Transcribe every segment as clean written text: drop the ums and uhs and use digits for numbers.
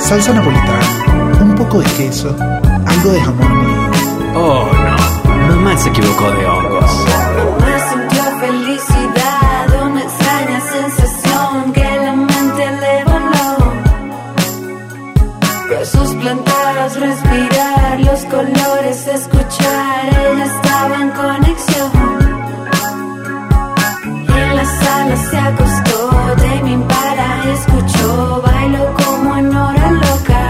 salsa napolitana, un poco de queso, algo de jamón y... Oh, no. Mamá se equivocó de hongos. Mamá sintió felicidad, una extraña sensación que la mente le voló. Besos plantados, respirar, los colores escuchar, ella estaba en conexión. En la sala se acostó, Tame Impala escuchó, bailó como en hora loca.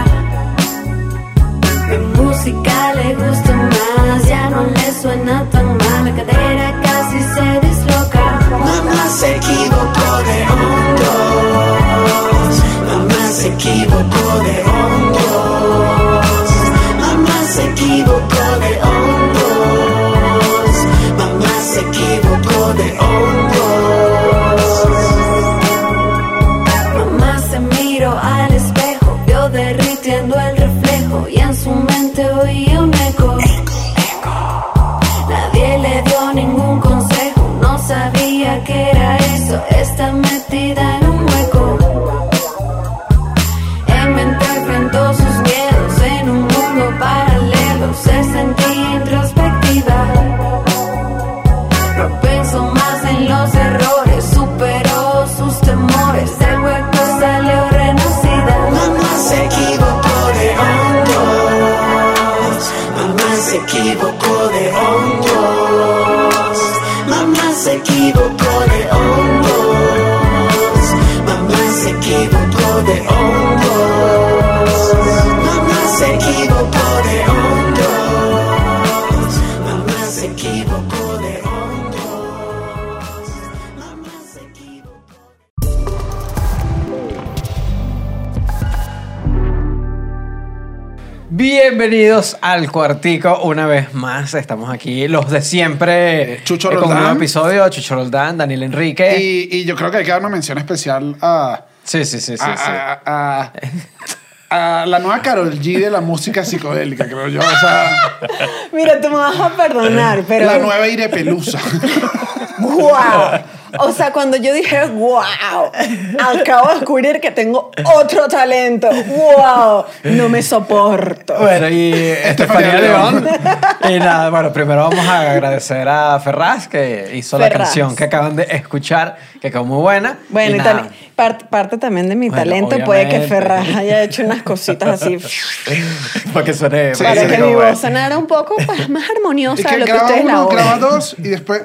Mi música le gusta más, ya no le suena tan mal, la cadera casi se disloca. Mamá se equivocó de hongos, mamá se equivocó de hongos, mamá se equivocó de hongos, mamá se equivocó de hongos. Mamá se miró al espejo, vio derritiendo el reflejo y en su mente oía un eco. Nadie le dio ningún consejo, no sabía qué era eso, está metida en un hueco. En mente enfrentó sus miedos en un mundo paralelo, se sentía introspectiva. No pensó más en los errores, superó sus temores, del hueco salió renacida. Mamá se equivocó de hongos, mamá se equivocó de hongos, mamá se equivocó de hongos, mamá se equivocó de hongos, mamá se equivocó de hongos, mamá se equivocó de hongos, mamá se equivocó. Bienvenidos al Cuartico una vez más. Estamos aquí, los de siempre. Chucho con un Roldán. nuevo episodio. Chucho Roldán, Daniel Enrique. Y yo creo que hay que dar una mención especial a la nueva Karol G de la música psicodélica, creo yo. O sea, Mira, tú me vas a perdonar, pero... la nueva Ire Pelusa. ¡Wow! O sea, cuando yo dije, wow, acabo de descubrir que tengo otro talento. ¡Wow! No me soporto. Bueno, y Estefanía León. Y nada, bueno, primero vamos a agradecer a Ferraz, que hizo la Ferraz. canción que acaban de escuchar, que quedó muy buena. Bueno, y nada, también, parte también de mi Bueno, talento puede que obviamente. Ferraz haya hecho unas cositas así para que suene. Sí, para sí, que como mi bueno. voz sonara un poco pues, más armoniosa Y de que lo que graba ustedes la uno, graba oyen. dos y después...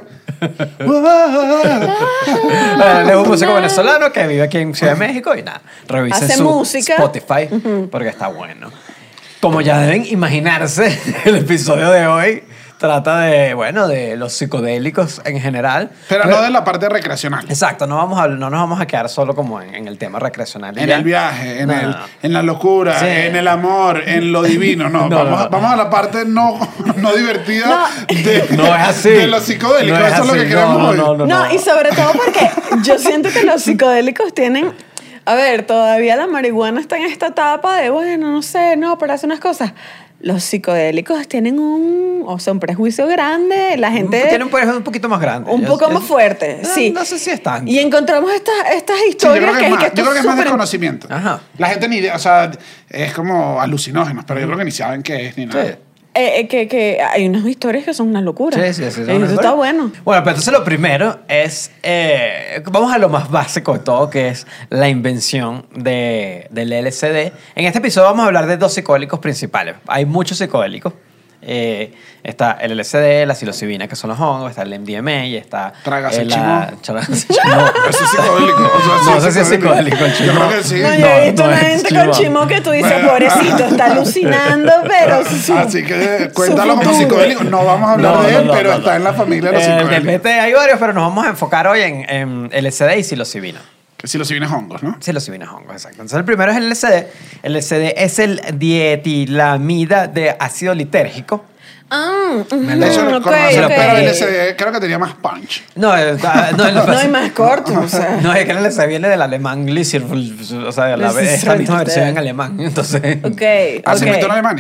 Él es un músico venezolano que vive aquí en Ciudad de México y nada, revisen Hace su música. Spotify porque está bueno. Como ya deben imaginarse, el episodio de hoy trata de, bueno, de los psicodélicos en general. Pero no de la parte recreacional. Exacto, no nos vamos a quedar solo como en el tema recreacional. En Ya. el viaje, No. en la locura, Sí. en el amor, en lo divino. No, No, vamos, no. vamos a la parte no divertida No es así. de los psicodélicos. No Eso es lo así. que queremos hoy. No, y sobre todo porque yo siento que los psicodélicos tienen... A ver, todavía la marihuana está en esta etapa de, bueno, no sé, no, pero hace unas cosas. Los psicodélicos tienen un prejuicio grande. La gente... Tiene un prejuicio un poquito más grande. Un poco más fuerte, sí. No sé si es tanto. Y encontramos estas Sí, yo historias creo que es más, esto yo creo que es más súper- desconocimiento. Ajá. La gente ni idea, o sea, es como alucinógenos, pero yo creo que ni saben qué es ni nada. Sí. que hay unas historias que son una locura. Sí. Eso está bueno. Bueno, pero entonces lo primero es, vamos a lo más básico de todo, que es la invención del LSD. En este episodio vamos a hablar de dos psicodélicos principales. Hay muchos psicodélicos. Está el LSD, la psilocibina, que son los hongos, está el MDMA y está... Trágase el Trágase el chimó. Eso es psicodélico. O sea, sí No sé si es psicodélico el Yo chimó. creo que sí. No, yo he visto no una es gente chimó. con chimo que tú dices, Bueno. pobrecito, está alucinando, pero Así que cuéntalo como futuro. psicodélico. No vamos a hablar de él, pero está en la familia de los Del psicodélicos. PT hay varios, pero nos vamos a enfocar hoy en LSD y psilocibina. Que si los vienes hongos, ¿no? Psilocibina hongos, exacto. Entonces el primero es el LSD. El LSD es el dietilamida de ácido litérgico. De hecho, lo ok, conocen, ok. pero el LSD creo que tenía más punch. No, No hay más corto, o sea. No, es que el LSD viene del alemán Glycerol, o sea, es la misma versión en alemán. Entonces, Ok, Ah, se ok. inventó en Alemania.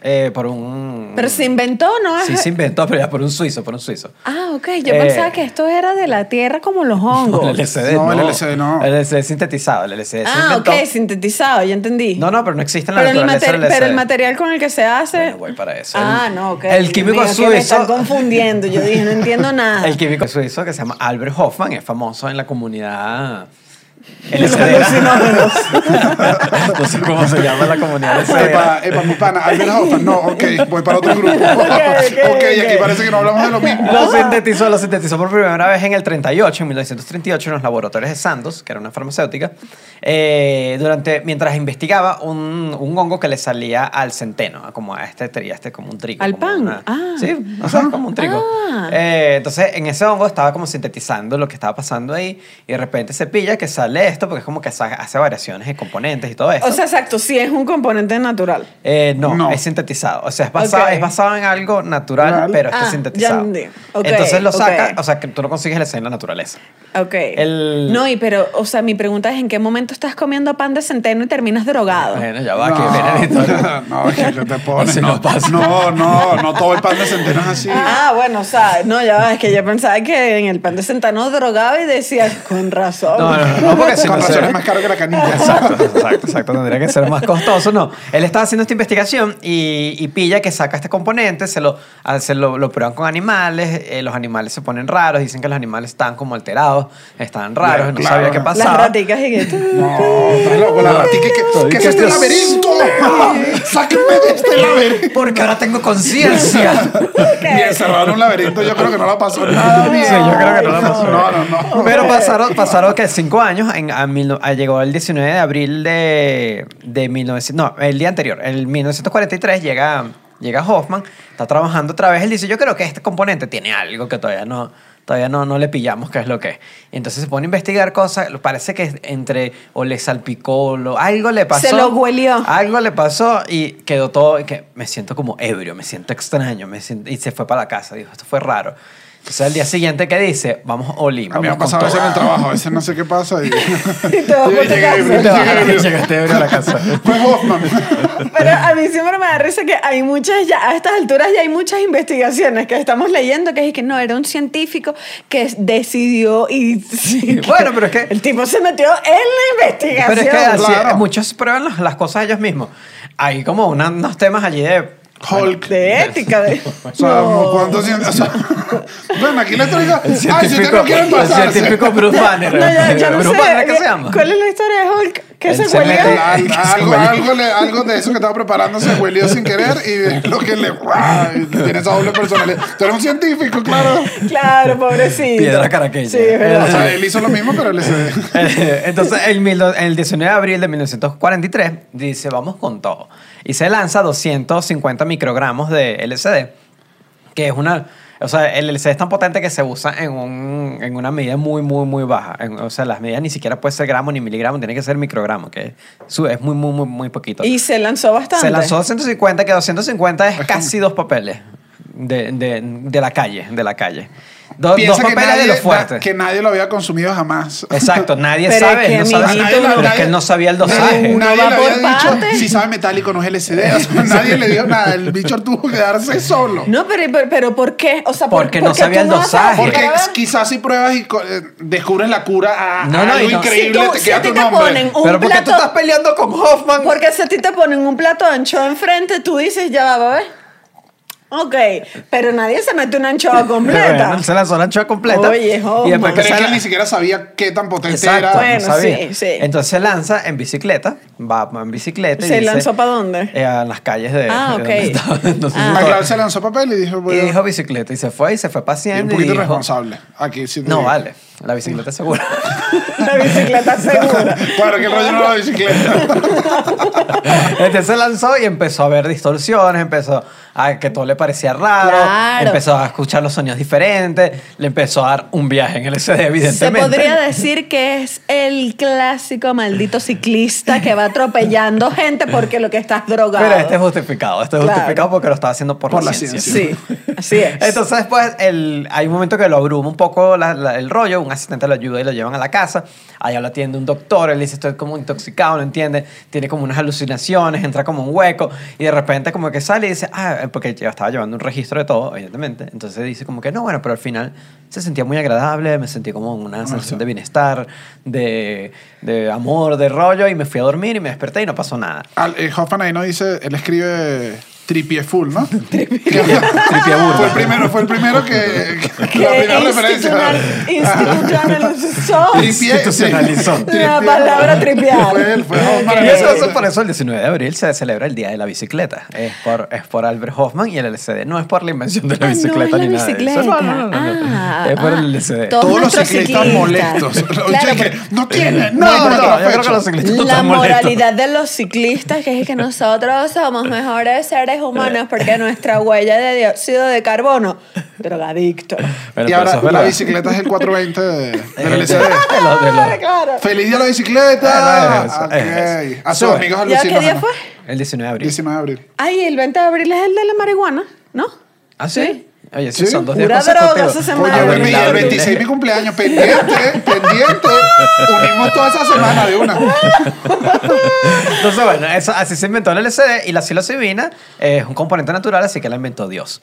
por un... Pero se inventó, ¿no? Sí, se inventó, pero ya por un suizo. Ah, ok. Yo pensaba que esto era de la tierra como los hongos. No, el LSD No, no. el LSD no. El LSD es sintetizado. El LSD se Ah, inventó. ok, sintetizado, ya entendí. No, pero no existe en la pero, naturaleza el LSD. pero el material con el que se hace... Bueno, voy para eso. Ah, no, ok. El químico Dios mío, que me suizo... están confundiendo. Yo dije, no entiendo nada. El químico suizo que se llama Albert Hoffman es famoso en la comunidad Los LSD. alucinógenos. No sé cómo se llama la comunidad Epa, mi pana, Albert Hoffman. No, ok, voy para otro grupo. Ok, aquí parece que no hablamos de lo mismo. Lo sintetizó por primera vez en el 38, en 1938, en los laboratorios de Sandoz, que era una farmacéutica, mientras investigaba un hongo que le salía al centeno, como a como un trigo. ¿Al como pan? Ah. Sí, o sea, como un trigo. Ah. Entonces, en ese hongo estaba como sintetizando lo que estaba pasando ahí, y de repente se pilla que sale esto, porque es como que hace variaciones de componentes y todo eso. O sea, exacto, sí es un componente natural. No, es sintetizado. O sea, es basado en algo natural, pero está sintetizado. ya entendí. Ok, Entonces lo saca, ok. o sea, que tú no consigues el LSD en la naturaleza. Ok. El- No, pero, o sea, mi pregunta es, ¿en qué momento estás comiendo pan de centeno y terminas drogado? Bueno, ya va, que viene la historia. No, es que te pones. Así No, no pasa. no todo el pan de centeno es así. Ah, bueno, o sea, no, ya va, es que yo pensaba que en el pan de centeno drogaba y decía, con razón. No, porque si Con no razón se- es más caro que la canilla. Exacto, tendría que ser más costoso. No, él estaba haciendo esta investigación y pilla que saca este componente, lo prueban con animales, los animales se ponen raros, dicen que los animales están como alterados, están raros, no Claro. sabía qué Las pasaba. raticas y que... No, estás loco, la ratica. ¿Qué es este laberinto? ¡Sáquenme de este laberinto! Porque ahora tengo conciencia. Y encerrado en un laberinto, yo creo que no la pasó nada bien. Sí, yo creo que no la pasó. No. Pero pasaron que 5 años, llegó el 19 de abril de 1900, no, el día anterior, el 1943 llega Hoffman, está trabajando otra vez, él dice, yo creo que este componente tiene algo que todavía no le pillamos qué es lo que es. Y entonces se pone a investigar cosas, parece que o le salpicó, algo le pasó. Se lo huelió. Algo le pasó y quedó todo, y que me siento como ebrio, me siento extraño, y se fue para la casa, dijo, esto fue raro. Entonces al día siguiente, ¿qué dice? Vamos, Oli, A mí me ha vamos con pasado eso todo. en el trabajo, a veces no sé qué pasa y... Y te vas por tu casa. Llegaste ebrio a la casa. Fue Hoffman. Pero a mí siempre me da risa que hay muchas, ya a estas alturas ya hay muchas investigaciones que estamos leyendo que es que no, era un científico que decidió y... sí, Bueno, pero es que... el tipo se metió en la investigación. Pero es que así, Claro. muchos prueban las cosas ellos mismos. Hay como unos temas allí de... Hulk. De ética. O sea, ¿cuántos científicos? O sea, bueno, aquí les traigo... Ay, si ustedes no quieren el pasarse. científico Bruce Banner. No, yo no Bruce sé. Banner, ¿qué se llama? ¿Cuál es la historia de Hulk? ¿Qué Él se se huelió? mete- Algo de eso que estaba preparando se huelió sin querer y lo que le... ¡Ay! Tiene esa doble personalidad. Tú eres un científico, claro. Claro, pobrecito. Piedra caraqueña. Sí, es O verdad. sea, él hizo lo mismo, pero él se... Entonces, el 19 de abril de 1943 dice, vamos con todo. Y se lanza 250 microgramos de LSD, que es una... O sea, el LSD es tan potente que se usa en una medida muy, muy, muy baja. O sea, las medidas ni siquiera puede ser gramo ni miligramo, tiene que ser microgramo, que es muy, muy, muy, muy poquito. Y se lanzó bastante. Se lanzó 250, que 250 es casi 2 papeles de la calle. Dos Piensa que papeles de los fuertes. que nadie lo había consumido jamás. Exacto, nadie Pero sabe. es que, No sabe amiguito, pero uno- es que él no sabía el dosaje. Uno Nadie va le por había dicho partes. si sabe metálico no es LSD. O sea, nadie le dijo nada. El bicho tuvo que quedarse solo. No, pero ¿por qué? O sea, Porque ¿por no qué sabía tú el no vas a dosaje. Porque probar? quizás si pruebas y descubres la cura a No, algo y no. increíble, Si tú- te si queda a ti tu te nombre. ponen un Pero porque tú plato- estás peleando con Hoffman. Porque si a ti te ponen un plato de anchoa enfrente, tú dices, ya va, ¿ves? Ok, pero nadie se mete una anchoa completa. Bueno, se lanzó la anchoa completa. Oye, Hoffman. y después Pero es que se él ni siquiera sabía qué tan potente Exacto, era. Bueno, no sabía. sí. Entonces se lanza en bicicleta, va en bicicleta. y ¿Se dice, lanzó para dónde? A las calles de... Ah, de ok. donde estaba. Entonces, Ah. Ah, claro, se lanzó papel y dijo, y bueno, dijo bicicleta y se fue y paseando. un poquito dijo, irresponsable. Aquí sí te No, digo. vale, la bicicleta es segura. La bicicleta segura. Claro que el rollo no era la bicicleta. Entonces se lanzó y empezó a ver distorsiones, empezó a que todo le parecía raro, Claro. empezó a escuchar los sonidos diferentes, le empezó a dar un viaje en LSD, Se evidentemente. podría decir que es el clásico maldito ciclista que va atropellando gente porque lo que estás drogado. Pero este es justificado. Este es Claro. justificado porque lo estaba haciendo por la ciencia. Sí, así es. Entonces después hay un momento que lo abruma un poco el rollo, un asistente lo ayuda y lo llevan a la casa, allá lo atiende un doctor, él dice estoy como intoxicado, no entiende, tiene como unas alucinaciones, entra como un hueco y de repente como que sale y dice, porque yo estaba llevando un registro de todo, evidentemente, entonces dice como que no, bueno, pero al final se sentía muy agradable, me sentí como una sensación de bienestar, de amor, de rollo y me fui a dormir y me desperté y no pasó nada. Hoffman ahí no dice, él escribe Trippie Full, ¿no? Trippie burda. Fue el primero que la primera referencia. Institucionalizó Institucionalizó. la palabra tripear. Fue Hoffman. Y eso por eso el 19 de abril se celebra el Día de la Bicicleta. Es por Albert Hoffman y el LSD. No es por la invención de la bicicleta no es ni la nada de bicicleta. eso. No. Es por el LSD. Todos los nuestros ciclistas molestos. Claro, Oye, que porque no tienen. No, No, yo creo que los ciclistas la están molestos. moralidad de los ciclistas que es que nosotros somos mejores seres humanos porque nuestra huella de dióxido de carbono, drogadicto. Bueno, Y pero eso ahora es la verdad. bicicleta es el 420 del LSD. Claro. ¡Feliz día de la bicicleta! Eso, Ok. eso. A sus Sube. amigos ¿Ya qué día alucinógenos. fue? El 19 de abril. 19 de abril. Ay, el 20 de abril es el de la marihuana, ¿no? ¿Ah, sí? Oye, sí, Sí. son 2 días Pura droga consecutivos. esa Oye, semana. bueno, y el 26 mi cumpleaños. Pendiente. Unimos toda esa semana de una. Entonces, bueno, así se inventó el LSD y la psilocibina es un componente natural, así que la inventó Dios.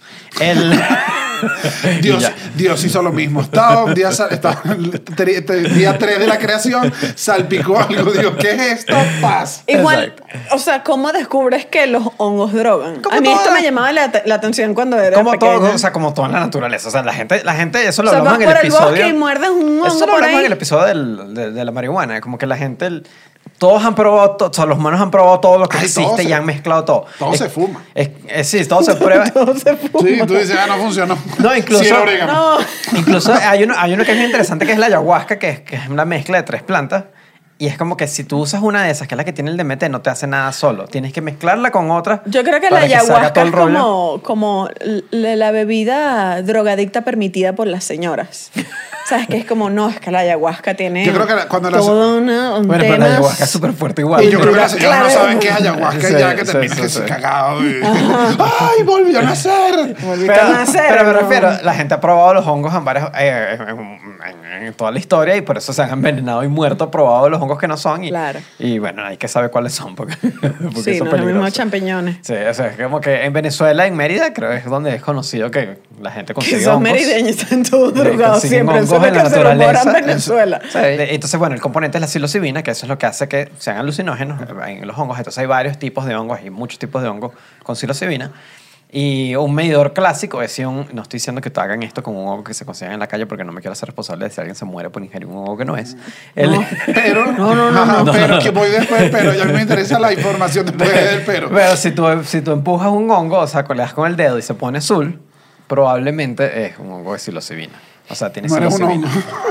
Y ya. Dios hizo lo mismo. Estaba un día, día 3 de la creación, salpicó algo. Dios, ¿qué es esto? Paz. Igual, Exacto. o sea, ¿cómo descubres que los hongos drogan? Como A mí esto toda- me llamaba la atención cuando era Como pequeña. todo, o sea, como todo en la naturaleza. O sea, la gente eso O lo sea, hablamos vas en el por el episodio. bosque y muerdes un hongo Eso lo por hablamos en ahí. el episodio de la marihuana. Como que la gente, todos han probado, o sea, los humanos han probado todo lo que Ay, todo existe y se- han mezclado todo. todo se fuma. Sí, todo se prueba. Todo se fuma. Sí, tú dices, no funcionó. No, incluso- Sí, era orégano. No. Incluso hay uno que es muy interesante que es la ayahuasca, que es una mezcla de 3 plantas. Y es como que si tú usas una de esas, que es la que tiene el DMT, no te hace nada solo. Tienes que mezclarla con otra. Yo creo que la para se haga ayahuasca todo es el rollo. como la bebida drogadicta permitida por las señoras. ¿Sabes? Que es como, no, es que la ayahuasca tiene Yo creo que cuando la- todo un Bueno, pero la temas- ayahuasca es súper fuerte igual. Y yo creo que las señoras no Claro. saben qué es ayahuasca Sí, y ya que sí, terminan sí, que sí. se cagado. ¡Ay, volvió a nacer! Volviste a nacer, pero me ¿no? refiero, la gente ha probado los hongos en varias, en toda la historia y por eso se han envenenado y muerto probado los hongos que no son. Y, Claro. y bueno, hay que saber cuáles son porque, porque Sí, son no es lo mismo peligrosos. champiñones. Sí, o sea, es como que en Venezuela, en Mérida, creo que es donde es conocido que la gente Que consigue esos hongos. merideños están todos Sí, drogados consiguen siempre. Eso es hongos lo en la que se rumora en naturaleza. Venezuela. Sí, entonces, bueno, el componente es la psilocibina, que eso es lo que hace que sean alucinógenos en los hongos. Entonces hay varios tipos de hongos, hay muchos tipos de hongos con psilocibina. Y un medidor clásico es si no estoy diciendo que te hagan esto con un hongo que se consiga en la calle porque no me quiero hacer responsable de si alguien se muere por ingerir un hongo que no es. Pero, ajá, pero que voy después, pero ya me interesa la información después del pero. Pero si tú empujas un hongo, o sea, le das con el dedo y se pone azul, probablemente es un hongo de psilocibina. O sea, tiene No eres un psilocibina.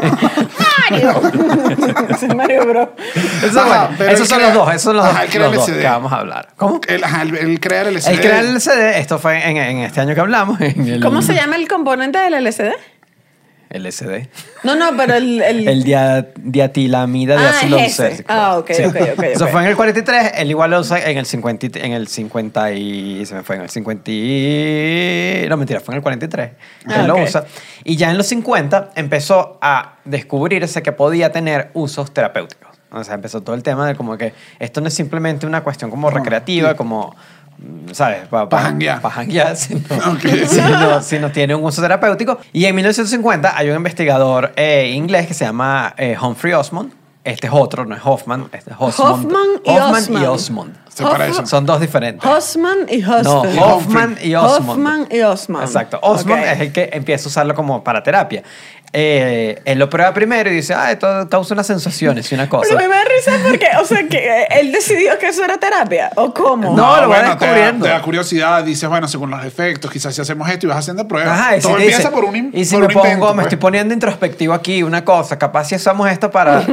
hongo. Ese es Mario Bro. Eso, Ajá, bueno, pero esos él son crea- los dos, esos son los, ajá, él crea los dos LSD. que vamos a hablar. ¿Cómo? El crear el LSD. El crear el LSD, esto fue en este año que hablamos. En el, ¿Cómo se llama el componente del LSD? LSD. No, pero El diatilamida de Ah, ácido es ese. lisérgico. Ah, ok. Eso fue en el 43, él igual lo usa en el 50 y... Se me fue en el 50 y... No, mentira, fue en el 43. Ah, Él lo ok. usa. Y ya en los 50 empezó a descubrirse que podía tener usos terapéuticos. O sea, empezó todo el tema de como que esto no es simplemente una cuestión como recreativa, como... ¿Sabes? Pa' janguear. Pa' janguear, sino, Ok. sino tiene un uso terapéutico. Y en 1950 hay un investigador inglés que se llama Humphrey Osmond. Este es otro, no es Hoffman. Este es Osmond. Hoffman y Osmond. Osmond. Se parecen. Son dos diferentes. Hoffman y No, Huston. Hoffman y Osmond. Hoffman y Osmond. Exacto. Osmond Ok. es el que empieza a usarlo como para terapia. Él lo prueba primero y dice, esto causa unas sensaciones y una cosa. Pero me da risa porque, o sea, que él decidió que eso era terapia. ¿O cómo? No, lo va bueno, descubriendo. te da curiosidad, dices, bueno, según los efectos, quizás si hacemos esto y vas haciendo pruebas. Ajá, y Todo si te empieza dice, por un y si por me un pongo, invento, me pues. estoy poniendo introspectivo aquí, una cosa, capaz si usamos esto para terapia.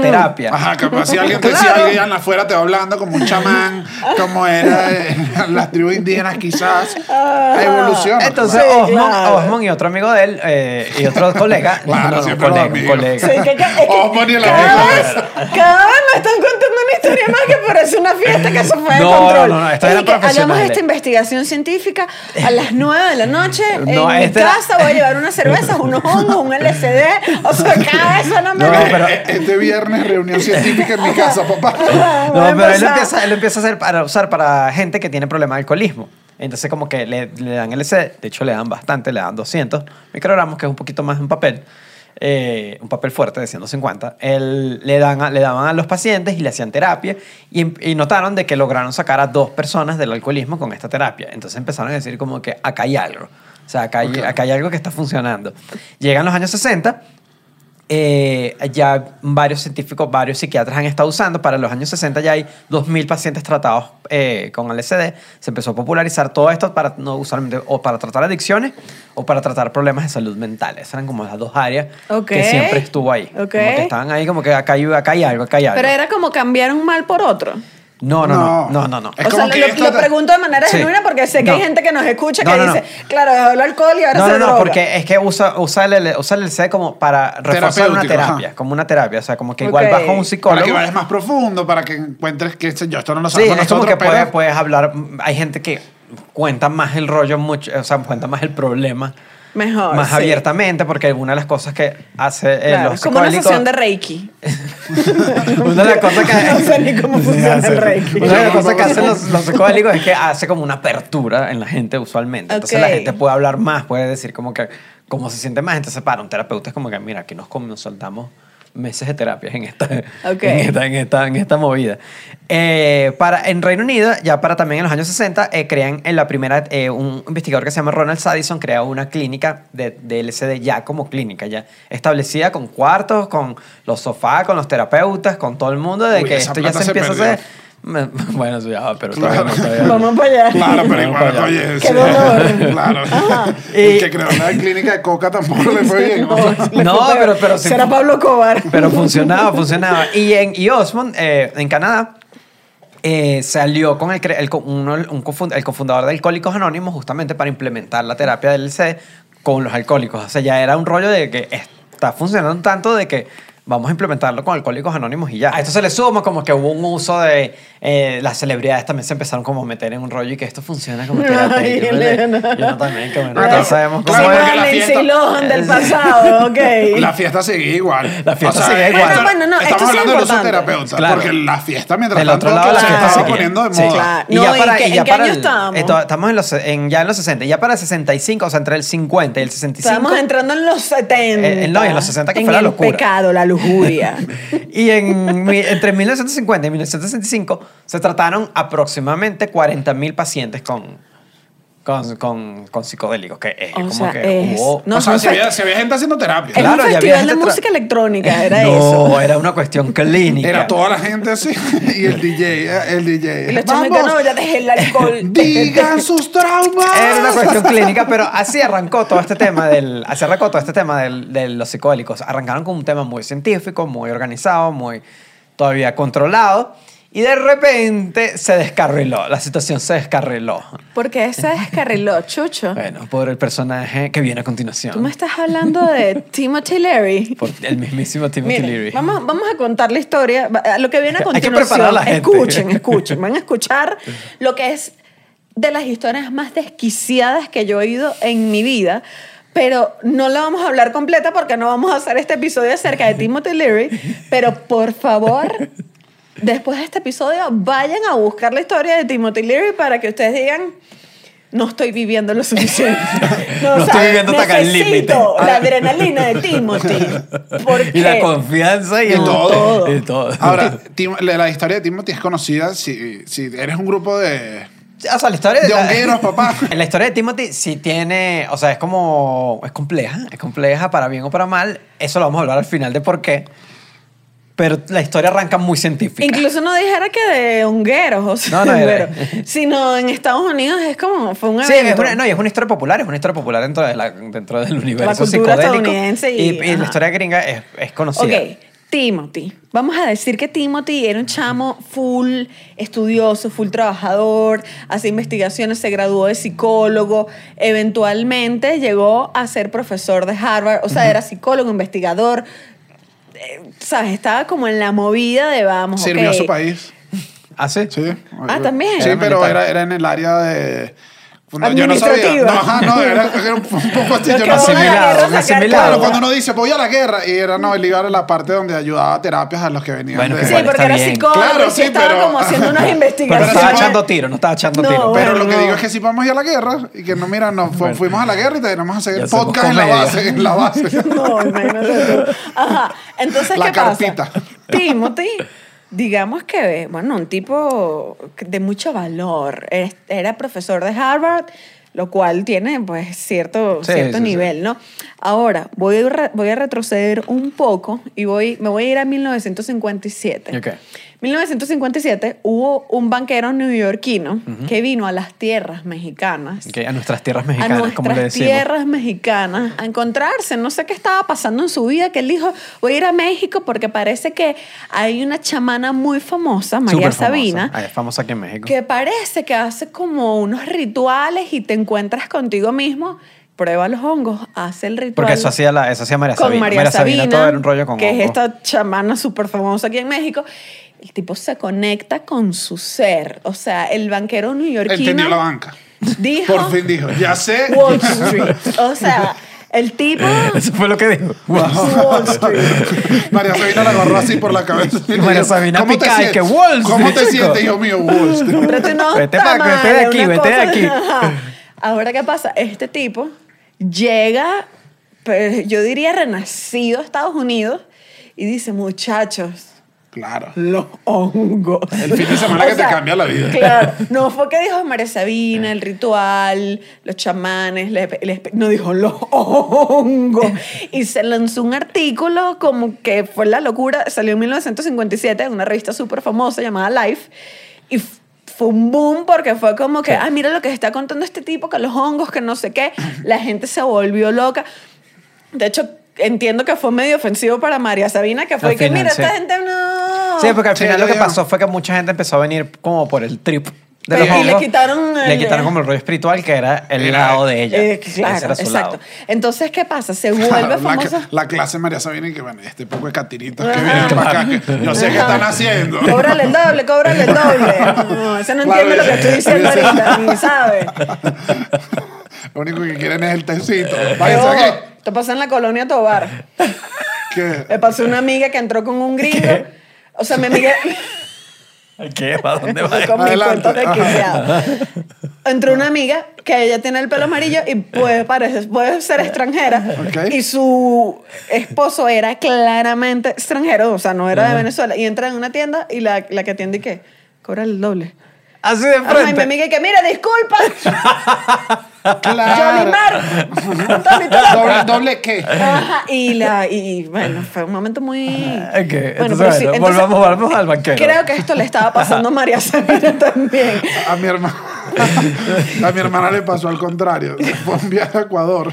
terapia. Ajá, capaz si alguien te decía, alguien afuera te va hablando como un chamán, como era las tribus indígenas quizás. Evoluciona. Entonces Sí, claro. Osmond y otro amigo de él y otro colega. Claro, siempre los amigos. colega. Sí, Osmond y el cada amigo. vez me están contando una historia más que parece una fiesta que se fue de No, control. no, esto Es eran que hagamos profesionales. esta investigación científica a las 9 de la noche No, en mi este era- casa. Voy a llevar unas cervezas, unos hongos, un LSD. O sea, cada vez suena No, menos. pero- Este viernes reunión científica en mi casa, papá. No, Voy a pero él empezar. lo empieza a hacer para usar para gente que tiene problemas de alcoholismo. Entonces como que le dan LSD, de hecho le dan bastante, le dan 200 microgramos, que es un poquito más un papel fuerte de 150. Le daban a los pacientes y le hacían terapia y notaron de que lograron sacar a 2 personas del alcoholismo con esta terapia. Entonces empezaron a decir como que acá hay algo. O sea, acá hay algo que está funcionando. Llegan los años 60. Ya varios científicos, varios psiquiatras han estado usando. Para los años 60 ya hay 2.000 pacientes tratados con LSD. Se empezó a popularizar todo esto para no usualmente o para tratar adicciones o para tratar problemas de salud mental. Esas eran como las 2 áreas Ok. que siempre estuvo ahí. Ok. Como que estaban ahí como que acá hay algo, acá hay algo. Pero era como cambiar un mal por otro. No. Es O sea, como que lo esto te- pregunto de manera Sí. genuina porque sé que hay No. gente que nos escucha que No, no, dice, no. claro, dejó el alcohol y ahora se droga. porque es que usa el LSD como para reforzar una Terapéutico, terapia, ajá. como una terapia. O sea, como que igual Ok. vas con un Para psicólogo. que vayas más profundo, para que encuentres que yo, esto no lo Sí, sabemos es como nosotros, que pero puedes hablar. Hay gente que cuenta más el rollo, mucho, o sea, cuenta más el problema Mejor. más sí. abiertamente, porque una de las cosas que hace Claro, los es como una psicodélicos. sesión de Reiki. Una de las cosas que. No sé ni cómo funciona el Reiki. Una de las cosas que hacen los psicodélicos es que hace como una apertura en la gente usualmente. Entonces Ok. la gente puede hablar más, puede decir como que cómo se siente más. Entonces para un terapeuta es como que, mira, aquí nos soltamos meses de terapia en Ok. en esta movida. En Reino Unido, ya para también en los años 60, crean en la primera, un investigador que se llama Ronald Sadison crea una clínica de LSD ya como clínica, ya establecida con cuartos, con los sofás, con los terapeutas, con todo el mundo, de Uy, que esa esto ya plata se se empieza a perdió. hacer. Bueno, sí, pero Claro. todavía no. Vamos para allá. Claro, pero Vamos para igual, allá. oye, Qué sí, dolor. claro. Y- El que creó la clínica de coca tampoco le fue bien. No, pero sí. Será Pablo Cobar. Pero funcionaba. Y Osmond, en Canadá, se alió con el cofundador de Alcohólicos Anónimos justamente para implementar la terapia del LSD con los alcohólicos. O sea, ya era un rollo de que está funcionando tanto de que vamos a implementarlo con Alcohólicos Anónimos y ya. A esto se le suma como que hubo un uso de... las celebridades también se empezaron como a meter en un rollo y que esto funciona como terapia. Ay, Y yo, Elena. yo también, que bueno, Ay, todos sabemos cómo claro, es. porque la Lindsay fiesta- Lohan del pasado, ok. La fiesta seguía igual. La fiesta seguía igual. Bueno, no, esto estamos sí es hablando de los importante. terapeutas. Claro. Porque la fiesta, mientras Del tanto, otro lado, la se fiesta estaba seguía. poniendo de Sí. moda. Claro. Y No, ya ¿y para, qué- y ya en qué para año el- estábamos? estamos ya en los 60. Ya para el 65, o sea, entre el 50 y el 65. Estamos entrando en los 70. No, y en los 60 que en fue la el locura. pecado, la lujuria. Y entre 1950 y 1965 se trataron aproximadamente 40.000 pacientes con psicodélicos. Que es O como sea, que es- hubo... no, O sea, son si había gente haciendo terapia. Es Claro, un ya había festival de gente música electrónica, era no, eso. era una cuestión clínica. Era toda la gente así. Y el DJ. Y los chamitos, no, ya dejé el alcohol. Digan sus traumas. Era una cuestión clínica, pero así arrancó todo este tema de los psicodélicos. Arrancaron con un tema muy científico, muy organizado, muy todavía controlado. Y de repente se descarriló, la situación se descarriló. ¿Por qué se descarriló, Chucho? Bueno, por el personaje que viene a continuación. Tú me estás hablando de Timothy Leary. Por el mismísimo Timothy Mira, Leary. vamos a contar la historia. Lo que viene a Hay que continuación. preparar a la gente. Escuchen. Van a escuchar lo que es de las historias más desquiciadas que yo he oído en mi vida. Pero no la vamos a hablar completa porque no vamos a hacer este episodio acerca de Timothy Leary. Pero por favor, después de este episodio, vayan a buscar la historia de Timothy Leary para que ustedes digan, no estoy viviendo lo suficiente. No estoy viviendo hasta acá el límite. necesito la adrenalina de Timothy. ¿Por Y la qué? confianza y Y el todo. Y todo. Ahora, la historia de Timothy es conocida si eres un grupo de O sea, la historia de hongueros, papá. La historia de Timothy sí tiene, o sea, es compleja para bien o para mal. Eso lo vamos a hablar al final de por qué. Pero la historia arranca muy científica. Incluso no dijera que de hongueros, o sea, No, era- sino en Estados Unidos es como, fue un Sí, evento. es una historia popular, dentro del universo cultura psicodélico. estadounidense y- la ajá. historia gringa es conocida. Ok, Timothy. Vamos a decir que Timothy era un chamo full estudioso, full trabajador, hacía investigaciones, se graduó de psicólogo, eventualmente llegó a ser profesor de Harvard, o sea, era psicólogo, investigador, ¿sabes? Estaba como en la movida de vamos, Sirvió ok. a su país. ¿Ah, sí? Sí. También. Sí, Era pero militar. era en el área de... No, yo no sabía. Administrativa. No, ajá, no, era un poco así. Los Yo que no van a la sabía. guerra a Asimilado, sacar asimilado. Claro, todo. cuando uno dice voy a la guerra, y era no, él iba a la parte donde ayudaba terapias a los que venían Bueno, de... que Sí, igual porque está era bien. psicólogo Claro, y sí, estaba pero- como haciendo unas Pero investigaciones. no estaba echando tiro, no estaba echando No, tiro. Pero lo que Bueno. digo es que sí vamos a ir a la guerra y que no, mira, fuimos a la guerra y tenemos que hacer Ya hacemos podcast en la comedia. base, en la base. No, imagínate tú. Ajá. Entonces, La ¿qué carpita. pasa? Timothy, digamos que, bueno, un tipo de mucho valor. Era profesor de Harvard, lo cual tiene, pues, cierto Sí, sí, nivel, ¿no? Ahora, voy a retroceder un poco y me voy a ir a 1957. Ok. 1957 hubo un banquero neoyorquino que vino a las tierras mexicanas. Ok, a nuestras tierras A mexicanas, como le nuestras decimos. tierras mexicanas a encontrarse. No sé qué estaba pasando en su vida, que él dijo, voy a ir a México porque parece que hay una chamana muy famosa, María Súper famosa. Sabina, Ah, es famosa aquí en México. que parece que hace como unos rituales y te encuentras contigo mismo. Prueba los hongos, hace el ritual. Porque eso hacía María con Sabina. María Sabina, todo era un rollo con que hongos. es esta chamana súper famosa aquí en México. El tipo se conecta con su ser. O sea, el banquero neoyorquino... Entendió la banca. Dijo... Por fin dijo, ya sé. Wall Street. O sea, el tipo... Eso fue lo que dijo. Wall Street. María Sabina la agarró así por la cabeza. Y le María dijo, Sabina ¿cómo te pica, y sientes? que Wall ¿Cómo Street, te chico? sientes, hijo mío? Wall Street. Pero tú no Vete está pa' acá, mal, vete de aquí, una vete de cosa- aquí. Ajá. Ahora, ¿qué pasa? Este tipo llega, pues, yo diría renacido a Estados Unidos y dice, muchachos, Claro. los hongos. El fin de semana O que te cambia la vida. Claro, no fue que dijo María Sabina, el ritual, los chamanes, no dijo los hongos. Y se lanzó un artículo como que fue la locura, salió en 1957 en una revista súper famosa llamada Life y fue un boom porque fue como que, ay, mira lo que está contando este tipo, que los hongos, que no sé qué. La gente se volvió loca. De hecho, entiendo que fue medio ofensivo para María Sabina, que fue Al que, final, mira, sí. esta gente no... Sí, porque al Sí, final ya lo que digo. pasó fue que mucha gente empezó a venir como por el trip de Pero- los y le hongos. quitaron Le el- quitaron como el rollo espiritual que era el Era- lado de ella. Claro, Ese era su exacto. lado. Entonces, ¿qué pasa? Se vuelve Claro, famosa. la clase María Sabina y que bueno, este poco de catiritos que Ajá. vienen para acá, que yo sé qué están haciendo. Cóbrale el doble, cóbrale el doble. No, ese no Claro, entiende lo que estoy diciendo ahorita, ni sabe. Lo único que quieren es el tecito. Pero, Váyanse ojo, aquí. esto pasa en la colonia Tobar. ¿Qué? Me pasó una amiga que entró con un gringo. O sea, mi amiga... ¿Qué? ¿Para dónde va? con mis Adelante. cuentos de quinceañera. Entró una amiga que ella tiene el pelo amarillo y puede ser extranjera. Ok. Y su esposo era claramente extranjero, o sea, no era de Venezuela. Y entra en una tienda y la que atiende y que cobra el doble. Así de Ajá, y mi frente. amiga y que, mira, disculpa. Claro. Jolimar. Tony, tú loco. ¿Doble qué? Ajá, y bueno, fue un momento muy... Ok, Bueno, entonces, pero sí, bueno, entonces, volvamos al banquero. creo que esto le estaba pasando a María Sabina también. A mi hermana. A mi hermana le pasó al contrario. Fue un viaje a Ecuador.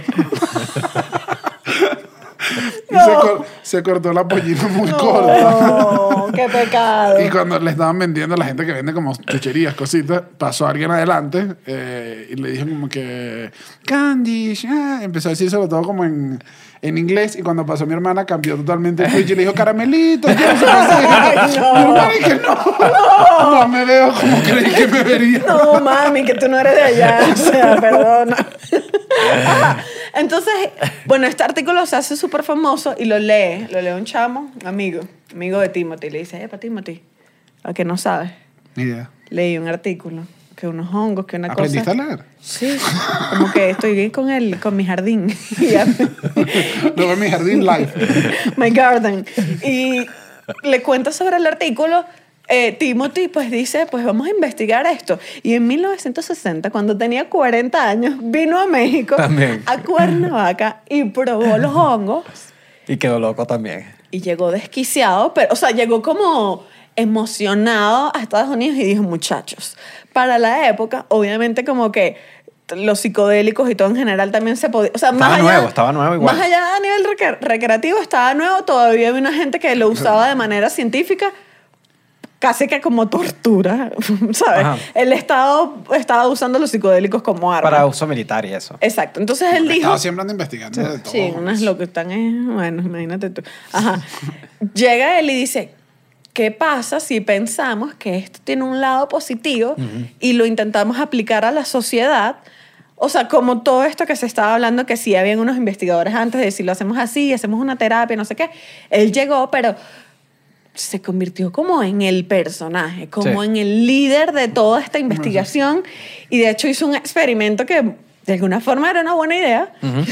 Y se cortó la pollina muy corta. No, qué pecado. Y cuando le estaban vendiendo a la gente que vende como chucherías, cositas, pasó alguien adelante y le dijo como que Candy, empezó a decírselo todo como en inglés. Y cuando pasó mi hermana cambió totalmente el switch y le dijo caramelito. Ay, no. Mi hermana y que no me veo como creí que me vería. No, mami, que tú no eres de allá. O sea, perdona. Ajá. Entonces, bueno, este artículo se hace súper famoso y lo lee un chamo, amigo de Timothy. Le dice, epa, Timothy, ¿a que no sabes? Ni idea. Leí un artículo, que unos hongos, que una ¿Aprendiste cosa... a leer? Sí, como que estoy con mi jardín. Y ya- Luego en mi jardín live. My garden. Y le cuenta sobre el artículo. Timothy pues dice, pues vamos a investigar esto. Y en 1960, cuando tenía 40 años, vino a México, También. a Cuernavaca y probó los hongos Y quedó loco también. y llegó desquiciado, pero, o sea, llegó como emocionado a Estados Unidos y dijo, muchachos, para la época, obviamente como que los psicodélicos y todo en general también se podía... O sea, Estaba nuevo igual. Más allá a nivel recreativo, estaba nuevo. Todavía había una gente que lo usaba de manera científica, casi que como tortura, ¿sabes? Ajá. El Estado estaba usando los psicodélicos como arma. Para uso militar y eso. Exacto. Entonces él dijo... Estaba siempre ando investigando de todo. Sí, unas lo que están es... Bueno, imagínate tú. Ajá. Llega él y dice... ¿Qué pasa si pensamos que esto tiene un lado positivo y lo intentamos aplicar a la sociedad? O sea, como todo esto que se estaba hablando, que sí habían unos investigadores antes de si lo hacemos así, hacemos una terapia, no sé qué. Él llegó, pero se convirtió como en el personaje, como en el líder de toda esta investigación. Y de hecho hizo un experimento que de alguna forma era una buena idea,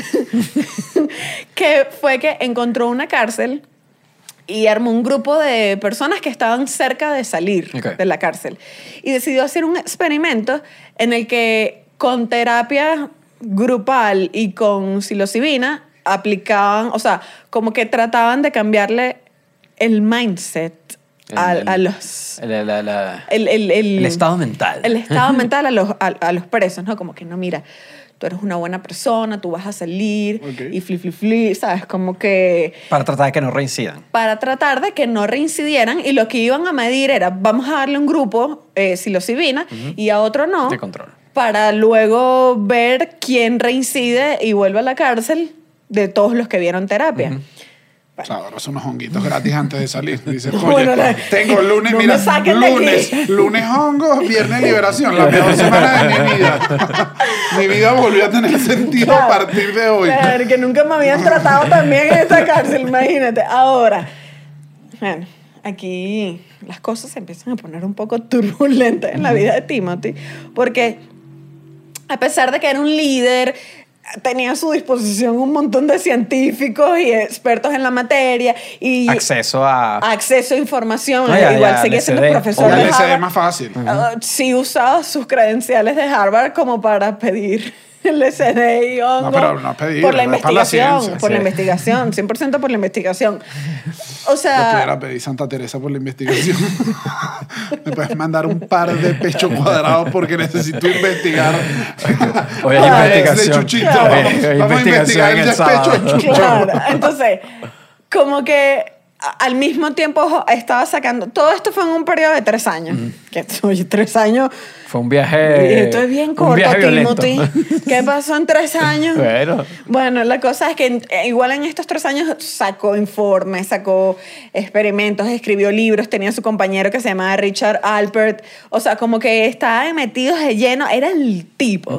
que fue que encontró una cárcel y armó un grupo de personas que estaban cerca de salir de la cárcel. Y decidió hacer un experimento en el que con terapia grupal y con psilocibina aplicaban, o sea, como que trataban de cambiarle el mindset a los... El estado mental. El estado mental a los presos, ¿no? Como que no, mira, tú eres una buena persona, tú vas a salir y ¿sabes? Como que... Para tratar de que no reincidan. Para tratar de que no reincidieran, y lo que iban a medir era, vamos a darle un grupo psilocibina y a otro no. De control. Para luego ver quién reincide y vuelve a la cárcel de todos los que vieron terapia. O sea, ahora son unos honguitos gratis antes de salir. Dices, No, oye, bueno, tengo lunes, no mira, me saquen de aquí. lunes hongos, viernes liberación. La mejor semana de mi vida. Mi vida volvió a tener sentido a partir de hoy. Claro, que nunca me habían tratado tan bien en esta cárcel, imagínate. Ahora, bueno, aquí las cosas se empiezan a poner un poco turbulentas en la vida de Timothy, porque a pesar de que era un líder, tenía a su disposición un montón de científicos y expertos en la materia y acceso a información. No, igual seguía siendo LSD. profesor Ya de le sé Harvard. más fácil. Sí usaba sus credenciales de Harvard como para pedir el LSD y hongo. No, pero no pedir, por la es para la investigación, ciencia. por la Sí. investigación, 100% por la investigación. O Yo sea, pudiera pedir Santa Teresa por la investigación. Me puedes mandar un par de pecho cuadrados porque necesito investigar. Oye, Ah, investigación. de Chuchito. Claro. Vamos a investigar el en el despecho sábado. de Chucho. claro. Entonces, como que al mismo tiempo estaba sacando... Todo esto fue en un periodo de 3 años. Que, oye, 3 años... Fue un viaje. Esto es bien un corto, viaje violento. Timothy. ¿Qué pasó en 3 años? Bueno, la cosa es que igual en estos 3 años sacó informes, sacó experimentos, escribió libros, tenía su compañero que se llamaba Richard Alpert. O sea, como que estaban metidos de lleno. Era el tipo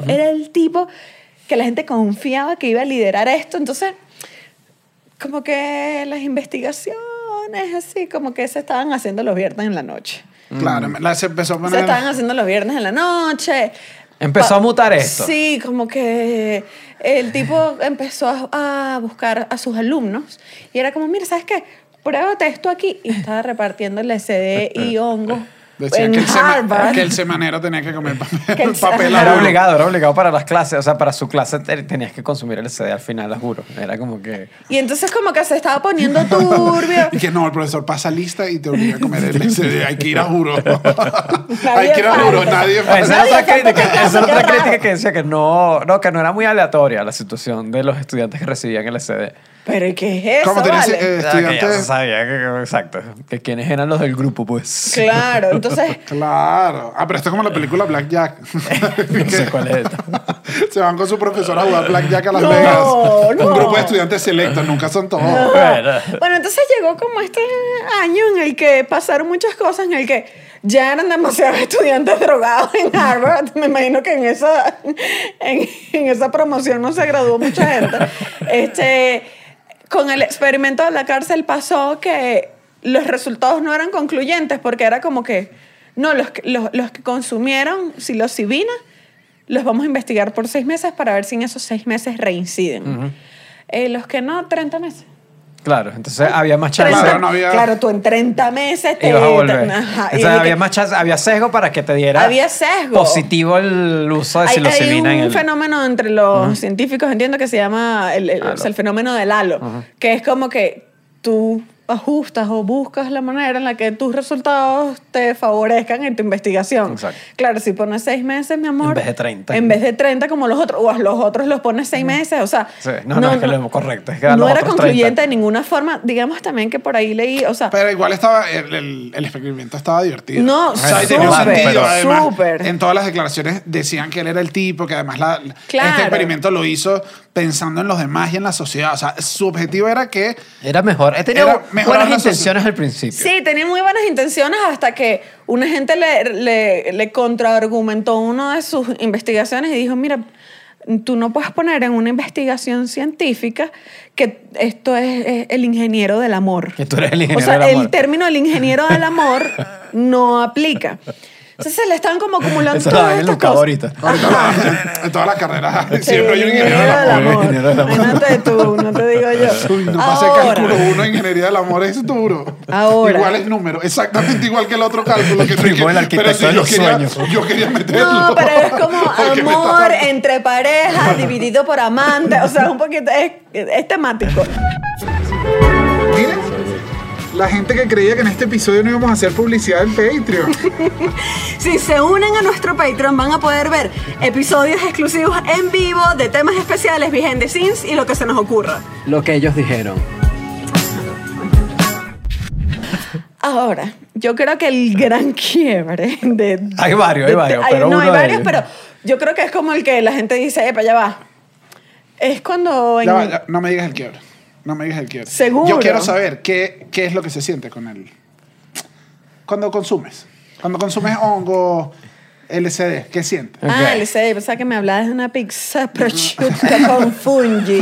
que la gente confiaba que iba a liderar esto. Entonces, como que las investigaciones así, como que se estaban haciendo los viernes en la noche. Claro, se empezó a Se poner... estaban haciendo los viernes en la noche. Empezó a mutar esto. Sí, como que el tipo empezó a buscar a sus alumnos y era como, mira, ¿sabes qué? Pruébate esto aquí. Y estaba repartiendo LSD y hongo Decía en que Harvard. que el semanero tenía que comer Que el- papel Era a uno. era obligado para las clases. O sea, para su clase tenías que consumir el CD al final, lo juro. Era como que... Y entonces como que se estaba poniendo turbio. Y que no, el profesor pasa lista y te obliga a comer el LSD. Hay que ir a juro. Nadie Hay que ir a juro, falta. nadie Esa falta. era otra Nadie crítica, falta. esa era Qué otra raro. crítica que decía que que no era muy aleatoria la situación de los estudiantes que recibían el CD. Pero ¿y qué es eso, ¿Cómo tenés vale? O sea, que ya se estudiantes? sabía exacto, que quiénes eran los del grupo, pues. Claro, entonces... Claro. Ah, pero esto es como la película Blackjack. No sé cuál es esta. Se van con su profesor a jugar Blackjack a Las No, Vegas. no. Un grupo de estudiantes selectos, nunca son todos. Bueno. Bueno, entonces llegó como este año en el que pasaron muchas cosas, en el que ya eran demasiados estudiantes drogados en Harvard. Me imagino que en esa promoción no se graduó mucha gente. Con el experimento de la cárcel pasó que los resultados no eran concluyentes porque era como que, no, los que consumieron psilocibina los vamos a investigar por 6 meses para ver si en esos 6 meses reinciden. Los que no, 30 meses. Claro, entonces había más chance. Claro, no había- Claro, tú en 30 meses te... Ibas a volver. Ajá, y Entonces es había que más chance, había sesgo para que te diera Había sesgo. positivo el uso de hay psilocibina en un el... fenómeno entre los científicos, entiendo, que se llama el Halo. fenómeno del halo, que es como que tú ajustas o buscas la manera en la que tus resultados te favorezcan en tu investigación. Exacto. Claro, si pones 6 meses, mi amor. En vez de 30. En vez de 30 como los otros, o a los otros los pones 6 meses, o sea. Sí, no, es que lo correcto. Es que a no los era otros concluyente 30. de ninguna forma. Digamos también que por ahí leí, o sea. Pero igual estaba, el experimento estaba divertido. No, o sea, y súper, tenía un sentido. pero Además, súper. en todas las declaraciones decían que él era el tipo, que además Claro. este experimento lo hizo pensando en los demás y en la sociedad. O sea, su objetivo era que Era mejor. He tenido Era mejorar buenas la intenciones al principio. Sí, tenía muy buenas intenciones hasta que una gente le contraargumentó una de sus investigaciones y dijo, mira, tú no puedes poner en una investigación científica que esto es el ingeniero del amor. Que tú eres el ingeniero o sea, del amor. el término del ingeniero del amor no aplica. Entonces se le están como acumulando Eso lo todas ven en estas Lucado cosas. ahorita. en todas las carreras Sí, siempre hay un ingeniero del amor. Ingeniero del amor. Imagínate tú, no te digo yo. Uy, no pasé cálculo 1, ingeniería del amor, es duro. Ahora. Igual es número, exactamente igual que el otro cálculo que Primo del arquitecto pero si de yo los quería, sueños. yo quería meterlo. No, pero es como Porque me amor está- entre parejas dividido por amantes. O sea, un poquito, es temático. Miren, la gente que creía que en este episodio no íbamos a hacer publicidad en Patreon. Si se unen a nuestro Patreon van a poder ver episodios exclusivos en vivo de temas especiales, behind the scenes y lo que se nos ocurra. Lo que ellos dijeron. Ahora, yo creo que el gran quiebre de... Hay varios, pero no, uno hay de varios, ellos. pero yo creo que es como el que la gente dice, epa, ya va. Es cuando... Ya va, no me digas el quiebre. No me digas el quiebre. ¿Seguro? Yo quiero saber qué es lo que se siente con él. Cuando consumes. Cuando consumes hongo, LSD, ¿qué sientes? Ok. Ah, le sé, pensaba que me hablabas de una pizza prosciutto con fungi.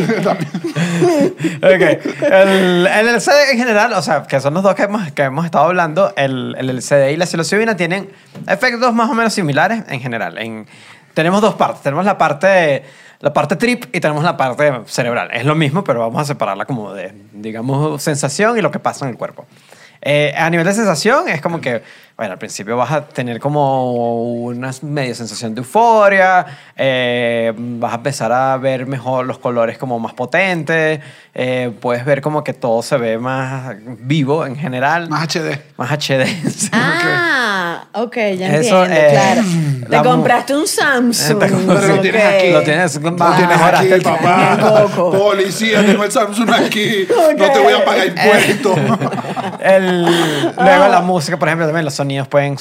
Ok. El LSD en general, o sea, que son los dos que hemos estado hablando, el LSD y la psilocibina tienen efectos más o menos similares en general. Tenemos dos partes. Tenemos la parte trip y tenemos la parte cerebral. Es lo mismo, pero vamos a separarla como de, digamos, sensación y lo que pasa en el cuerpo. A nivel de sensación, es como que, bueno, al principio vas a tener como una medio sensación de euforia, vas a empezar a ver mejor los colores como más potentes, puedes ver como que todo se ve más vivo en general. Más HD. Más HD. Sí, Ah, ok, ya Eso, entiendo, claro. la Te compraste un Samsung. Te compraste- Pero lo tienes Ok. aquí. Lo tienes, Lo tienes mejoraste aquí, el- papá. Coco. Policía, tengo el Samsung aquí. No te voy a pagar impuestos. Luego la música, por ejemplo, también los sonidos pueden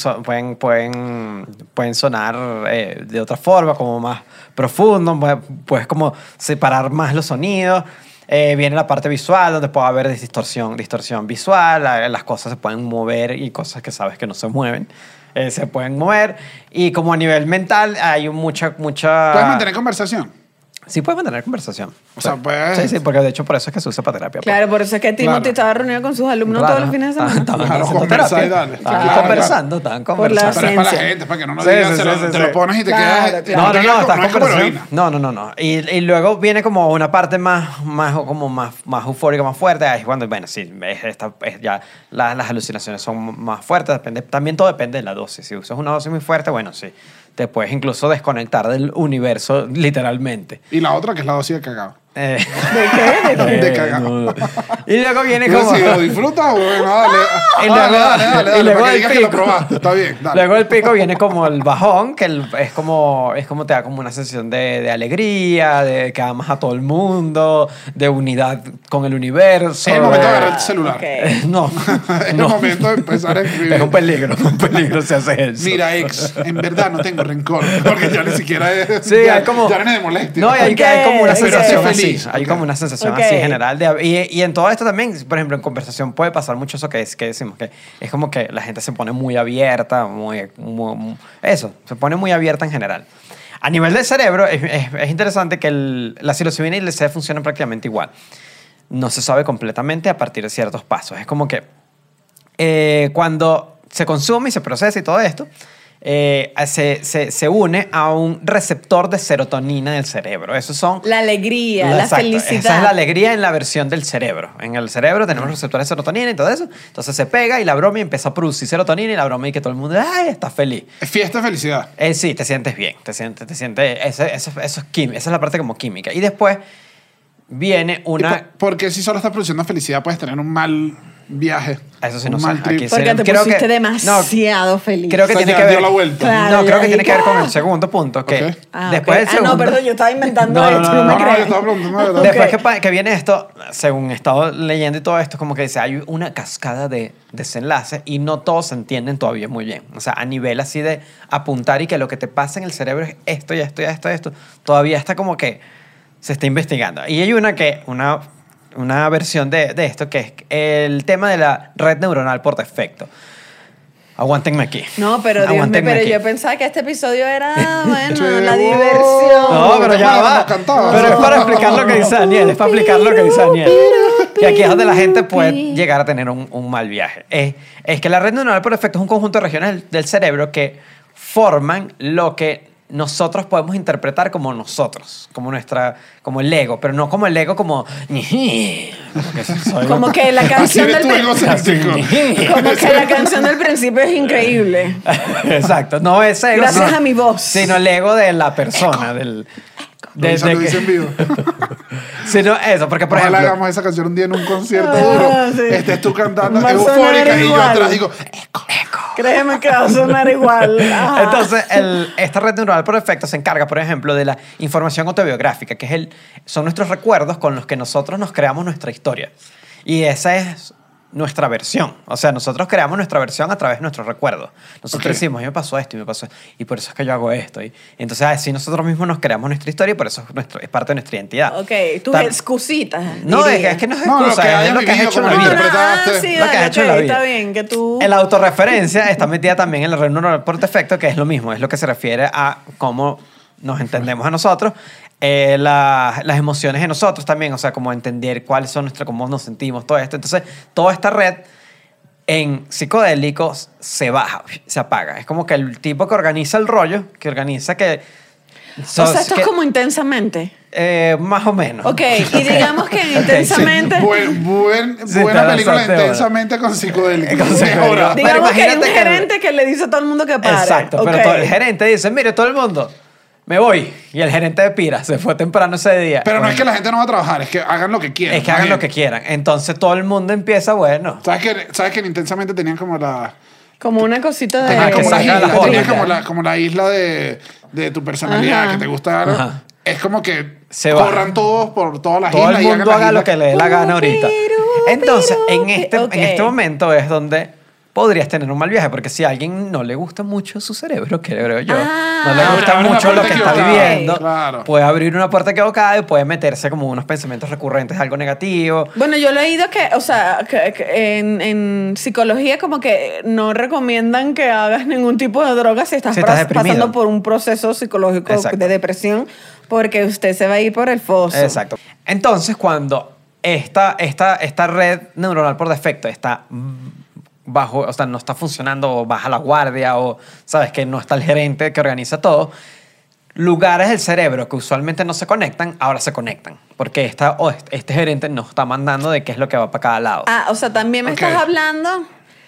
sonar de otra forma, como más profundo, puedes como separar más los sonidos. Viene la parte visual, donde puede haber distorsión visual, las cosas se pueden mover y cosas que sabes que no se mueven. Se pueden mover. Y como a nivel mental hay mucha... Puedes mantener conversación. Sí, puedes mantener conversación. O sea, puedes- Sí, sí, porque de hecho por eso es que se usa para terapia. Claro, por eso es que Timothy Claro. estaba reunido con sus alumnos Claro. todos los fines de semana. Estaban Claro, haciendo conversa terapia. y dale. Estaban Claro, conversando, estaban Por la conversando. Pero es para la Ciencia. gente, para que no lo Sí, digas, sí, te, sí, lo, sí, te sí. lo pones y te Claro, quedas. claro. No, te quedas como- estás es como conversación. heroína. No. Y luego viene como una parte más eufórica, más fuerte. Ahí es cuando, bueno, sí, ya las alucinaciones son más fuertes. También todo depende de la dosis. Si usas una dosis muy fuerte, bueno, sí, te puedes incluso desconectar del universo literalmente. Y la otra que es la dosis de cagado. Eh, ¿De qué? De cagado. no. Y luego viene Pero como... si lo disfrutas, bueno, dale. Y Dale, luego- dale, y luego para que el digas que lo pico. probaste. Está bien, dale. Luego el pico viene como el bajón, que es como te da como una sensación de alegría, de que amas a todo el mundo, de unidad con el universo. Es el momento de agarrar el celular. Ok. No, Es el no. momento de empezar a escribir. Es un peligro si haces eso. Mira, ex, en verdad no tengo rencor. Porque ya ni siquiera es. Sí, ya, hay como... Ya no es de molestia. No, y hay, Ok, hay como una ok. sensación Pero así. feliz. Hay Ok. como una sensación Ok. así general. Y en todo esto también, por ejemplo, en conversación puede pasar mucho eso que decimos, que es como que la gente se pone muy abierta, eso, se pone muy abierta en general. A nivel del cerebro, es interesante que la psilocibina y el LSD funcionan prácticamente igual. No se sabe completamente a partir de ciertos pasos. Es como que cuando se consume y se procesa y todo esto, se une a un receptor de serotonina del cerebro. Esos son... La alegría, la Exacto. felicidad. Esa es la alegría en la versión del cerebro. En el cerebro tenemos receptores de serotonina y todo eso. Entonces se pega y la broma y empieza a producir serotonina y la broma y que todo el mundo, ¡ay, está feliz! Es fiesta de felicidad. Sí, te sientes bien. Te sientes eso es química. Esa es la parte como química. Y después viene una... Porque si solo estás produciendo felicidad, puedes tener un mal viaje. Eso sí no un sé. mal trip. Aquí Porque te creo pusiste que- demasiado feliz. Creo que O sea, tiene ya que ver. dio la vuelta. Claro, No, creo ya que tiene dije, que ver con el segundo punto. Que Ok. después del segundo. no, perdón, yo estaba inventando No, no, esto, no, no, no, me No, no, yo crees. estaba preguntando de verdad. Después Ok. que viene esto, según he estado leyendo y todo esto, como que dice, hay una cascada de desenlaces y no todos se entienden todavía muy bien. O sea, a nivel así de apuntar y que lo que te pasa en el cerebro es esto y esto y esto y esto, todavía está como que se está investigando. Y hay una versión de esto que es el tema de la red neuronal por defecto. Aguántenme aquí. No, pero Dios mío, Aguántenme pero aquí. yo pensaba que este episodio era, bueno, Sí, la wow. diversión. No, pero ya Bueno, va. nos cantaba. Pero es para explicar lo que dice Daniel. Es para explicar lo que dice Daniel. Y aquí es donde la gente puede llegar a tener un mal viaje. Es que la red neuronal por defecto es un conjunto de regiones del cerebro que forman lo que nosotros podemos interpretar como nosotros, como el ego, pero no como el ego como que soy- Como que la Así canción eres del tú egocéntrico. como que la canción del principio es increíble. Exacto, no ese ego. Gracias sino- a mi voz. Sino el ego de la persona, del... Lo que- dice en vivo. sino eso, porque por Ojalá ejemplo... hagamos esa canción un día en un concierto Ah, duro. sí. Estés tú cantando Va a sonar eufórica y yo igual. atrás digo, Créeme que va a sonar igual. Ajá. Entonces, esta red neuronal por defecto se encarga, por ejemplo, de la información autobiográfica, que es son nuestros recuerdos con los que nosotros nos creamos nuestra historia. Y esa es nuestra versión. O sea, nosotros creamos nuestra versión a través de nuestros recuerdos. Nosotros Ok. decimos, a mí me pasó esto y me pasó esto, y por eso es que yo hago esto. Y entonces, así nosotros mismos nos creamos nuestra historia y por eso es parte de nuestra identidad. Ok, tus Tam- excusitas. No, diría. es que no es No, lo excusa, que es hayas lo que has vivido, hecho en como la lo vida. interpretaste. Sí, Lo que dale, has hecho en ok, la vida. está bien, que tú... La autorreferencia está metida también en la red neuronal por defecto, que es lo mismo, es lo que se refiere a cómo nos entendemos a nosotros, las emociones de nosotros también, o sea, como entender cuáles son cómo nos sentimos, todo esto. Entonces, toda esta red en psicodélicos se baja, se apaga. Es como que el tipo que organiza el rollo, que organiza que... O sea, esto es como intensamente. Más o menos. Ok, y digamos que intensamente... Sí, buena te película lanzaste, intensamente con psicodélicos. Con psicodélicos. Mejora. Pero Digamos que hay un imagínate que- gerente que le dice a todo el mundo que pare. Exacto, Ok. pero el gerente dice, mire, todo el mundo, me voy. Y el gerente de Pira se fue temprano ese día. Pero no es Bueno, que la gente no va a trabajar, es que hagan lo que quieran. es que hagan Más lo que bien. quieran. Entonces todo el mundo empieza, bueno... ¿Sabes que en intensamente tenían como la... Como una cosita de... Tenían que como las saca islas, las tenías bolas. como la isla de tu personalidad, Ajá. que te gusta algo. Ajá. Es como que Se va. corran todos por todas las Todo islas el y mundo hagan haga las lo que le dé la gana ahorita. Entonces, en Ok. este momento es donde podrías tener un mal viaje, porque si a alguien no le gusta mucho su cerebro, creo yo, Ah. no le gusta Abre una mucho lo puerta que está equivocada. viviendo, Claro. puede abrir una puerta equivocada y puede meterse como unos pensamientos recurrentes de algo negativo. Bueno, yo he leído que, o sea, que en psicología como que no recomiendan que hagas ningún tipo de droga si estás, Si estás deprimido. pasando por un proceso psicológico Exacto. de depresión, porque usted se va a ir por el foso. Exacto. Entonces, cuando esta red neuronal por defecto está bajo, o sea, no está funcionando o baja la guardia o, sabes, que no está el gerente que organiza todo, lugares del cerebro que usualmente no se conectan, ahora se conectan. Porque este gerente nos está mandando de qué es lo que va para cada lado. Ah, o sea, también me Ok. estás hablando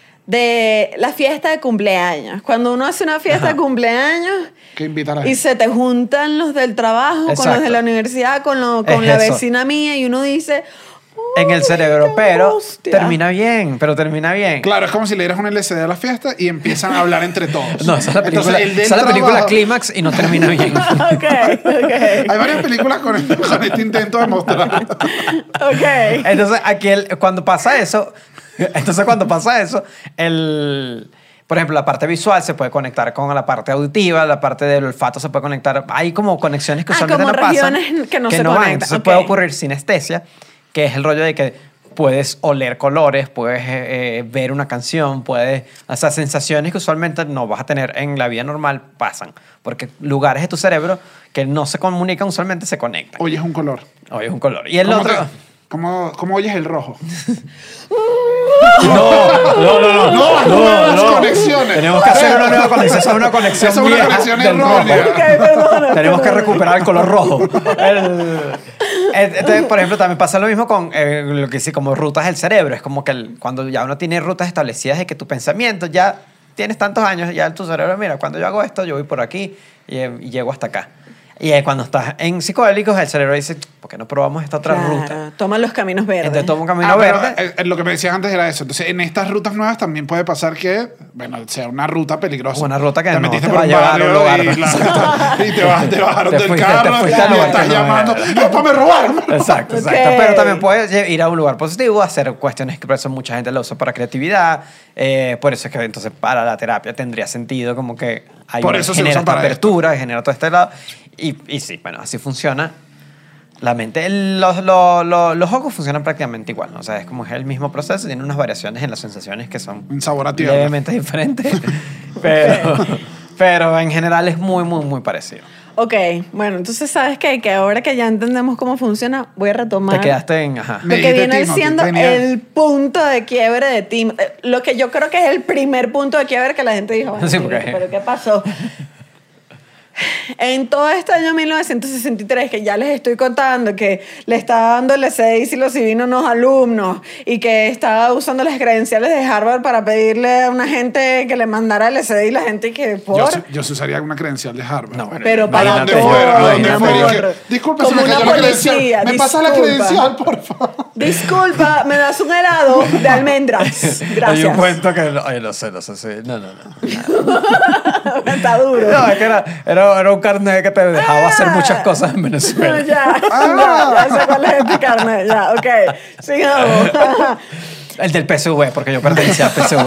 de la fiesta de cumpleaños. Cuando uno hace una fiesta Ajá. de cumpleaños que invitar a y se te juntan los del trabajo con los Exacto. de la universidad, con Es la eso. vecina mía y uno dice... En el "Uy, cerebro, qué pero hostia". termina bien, Claro, es como si le dieras un LSD a la fiesta y empiezan a hablar entre todos. No, esa es la película, Entonces, el del esa es la película trabajo- Clímax y no termina bien. Ok. Hay varias películas con este intento de mostrar. Ok. Entonces, aquí cuando pasa eso, por ejemplo, la parte visual se puede conectar con la parte auditiva, la parte del olfato se puede conectar. Hay como conexiones que usualmente como no pasan. regiones que no se van. conectan, Entonces ok. puede ocurrir sinestesia, que es el rollo de que puedes oler colores, puedes ver una canción, o sea, sensaciones que usualmente no vas a tener en la vida normal pasan. Porque lugares de tu cerebro que no se comunican usualmente se conectan. Oyes un color. Oye, es un color. Y el ¿Cómo otro... ¿Cómo oyes el rojo? No, las conexiones. Tenemos que hacer una nueva conexión. Esa es una conexión Esa es una vieja conexión del errónea. rojo. Ok, perdona. Tenemos que recuperar el color rojo. Entonces, por ejemplo, también pasa lo mismo con lo que sí, como rutas del cerebro. Es como que cuando ya uno tiene rutas establecidas de que tu pensamiento ya tienes tantos años, ya tu cerebro, mira, cuando yo hago esto, yo voy por aquí y llego hasta acá. Y cuando estás en psicodélicos, el cerebro dice, ¿por qué no probamos esta otra ruta? Toma los caminos verdes. Entonces toma un camino Pero, verde. lo que me decías antes era eso. Entonces, en estas rutas nuevas también puede pasar que, bueno, sea una ruta peligrosa. Una ruta que no metiste te por va a un llevar a un barrio lugar. y te bajaron Te del fuiste carro al y lugar estás que no llamando. era. ¡No, me robaron! Exacto, Ok. exacto. Pero también puedes ir a un lugar positivo, hacer cuestiones que por eso mucha gente lo usa para creatividad. Por eso es que entonces para la terapia tendría sentido como que hay Por eso se genera usan esta para apertura, genera todo este lado. Y sí, bueno, así funciona la mente. Los hongos funcionan prácticamente igual, ¿no? O sea, es como es el mismo proceso, tiene unas variaciones en las sensaciones que son Un sabor a tierra. levemente diferentes. pero en general es muy, muy, muy parecido. Ok, bueno, entonces sabes qué? Que ahora que ya entendemos cómo funciona, voy a retomar Te quedaste en... Ajá. lo Me que dijiste viene Timothy, siendo tenía- el punto de quiebre de Tim. Lo que yo creo que es el primer punto de quiebre que la gente dijo, bueno, Sí, mira, porque- pero ¿qué pasó? En todo este año 1963, que ya les estoy contando que le estaba dando el LSD y psilocibina a unos alumnos y que estaba usando las credenciales de Harvard para pedirle a una gente que le mandara el LSD y la gente que por... Yo se usaría una credencial de Harvard. No, bueno, Pero ¿A para dónde todo, fuera? ¿A mi dónde fuera? Y amor. que, disculpe, Como se me una cayó la credencial. policía, ¿Me pasa la disculpa. credencial, por favor? Disculpa, me das un helado de almendras. Hay un Gracias. cuento que... Ay, no sé, sí. No. Está duro. No, es que era un carnet que te dejaba hacer muchas cosas en No, Venezuela. ya, ya sé cuál es este carnet. Ya, ok. Sigamos. El del PSV, porque yo pertenecía al PSV.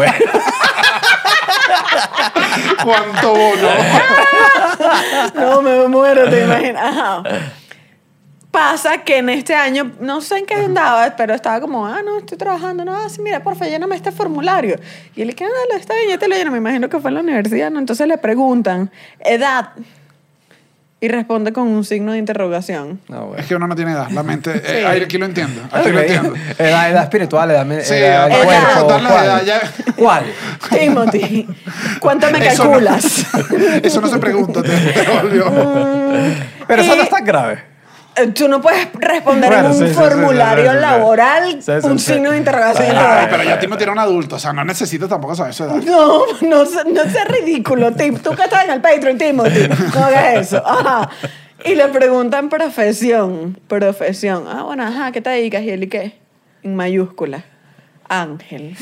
¿Cuánto bono? No, me muero, te imaginas. Ajá. Pasa que en este año, no sé en qué andaba, pero estaba como, no, estoy trabajando. No, sí, mira, porfa, lléname este formulario. Y él, dale, está bien, ya te lo lleno. Me imagino que fue en la universidad, ¿no? Entonces le preguntan, edad. Y responde con un signo de interrogación. No, bueno. Es que uno no tiene edad. La mente... Sí. aquí lo entiendo. Aquí lo entiendo. Edad espiritual, Sí, edad del hay que edad. cuerpo. preguntarle la edad, ya. ¿Cuál? Timothy, ¿cuánto me Eso calculas? Eso no se pregunta, te volvió. Pero eso Y- no es tan grave. Tú no puedes responder Bueno, en un sí, sí, formulario sí. laboral Sí, sí, un sí. signo de interrogación. Ay, pero ya Timo tiene un adulto. O sea, no necesita tampoco saber su edad. No seas ridículo, Tim. Tú que estás en el Patreon, Timothy. No hagas eso. Ajá. Y le preguntan profesión. Ah, bueno, ajá, ¿qué te dedicas? ¿Y él y qué? En mayúscula. Ángel.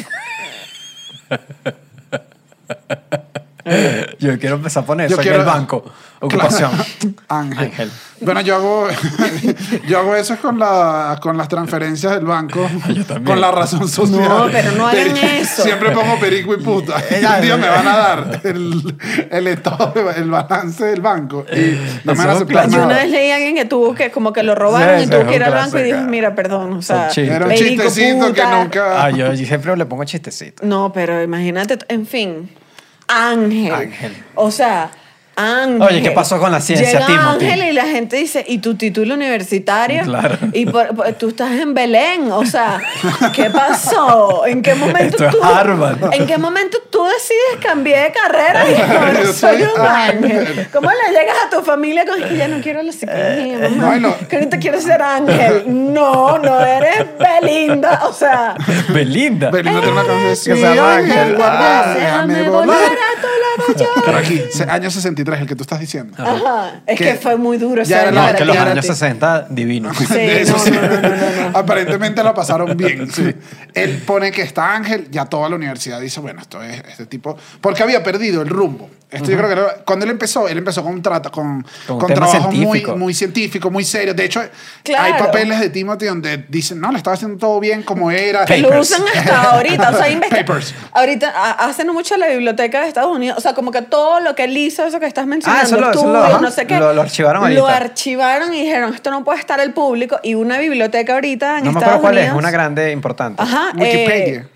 Yo quiero empezar a poner Yo eso en quiero- el banco. Ocupación. Ángel. Ángel. Bueno, yo hago eso con las transferencias del banco. Yo también. Con la razón social. No, pero no hagan eso. Siempre pongo perico y puta. Y un día me van a dar el estado, el balance del banco. Y no me van a Eso aceptar es Yo una nada. vez leí a alguien que tuvo que, como que lo robaron Sí, y sí, tuvo es que ir un al banco y dijo, clásico. mira, perdón, o sea, Son chistes. Era un perico, chistecito que puta. nunca... Yo siempre le pongo chistecito. No, pero imagínate, en fin, Ángel. Ángel. O sea, Ángel. Oye, ¿qué pasó con la ciencia, Llega Timothy? Ángel y la gente dice, ¿y tu título universitario? Claro. Y tú estás en Belén, o sea, ¿qué pasó? ¿En qué momento Esto es Harvard. ¿En qué momento tú decides cambiar de carrera? Y ahora Yo soy soy un ángel. Ángel. ¿Cómo le llegas a tu familia con que ya no quiero la psicología, mamá? No, y lo- Que ahorita quiero ser ángel. No eres Belinda, o sea... Belinda. Belinda tiene una canción. Que se Sí, llama Ángel, Ángel. guarda, Déjame déjame volar volar. a tu lado yo. Pero aquí, año 63, el que tú estás diciendo. Ajá. Es Que que fue muy duro ese ya era año la- No, para que los ti. años 60, divino. Sí, De eso no, sí. no, no. Aparentemente la pasaron bien. Sí. Él pone que está Ángel, ya toda la universidad dice, bueno, esto es este tipo. Porque había perdido el rumbo. Esto yo creo que cuando él empezó con un con tema trabajos científico. muy científicos, muy serios. De hecho, Claro. hay papeles de Timothy donde dicen, no, le estaba haciendo todo bien como era. Que lo usan hasta ahorita. O sea, Papers. Ahorita hacen mucho la biblioteca de Estados Unidos. O sea, como que todo lo que él hizo, eso que estás mencionando, eso lo- estudios, ajá. no sé qué. Lo archivaron Lo ahorita. archivaron y dijeron, esto no puede estar al público. Y una biblioteca ahorita en No me Estados acuerdo cuál Unidos. es, una grande importante. Ajá. Wikipedia.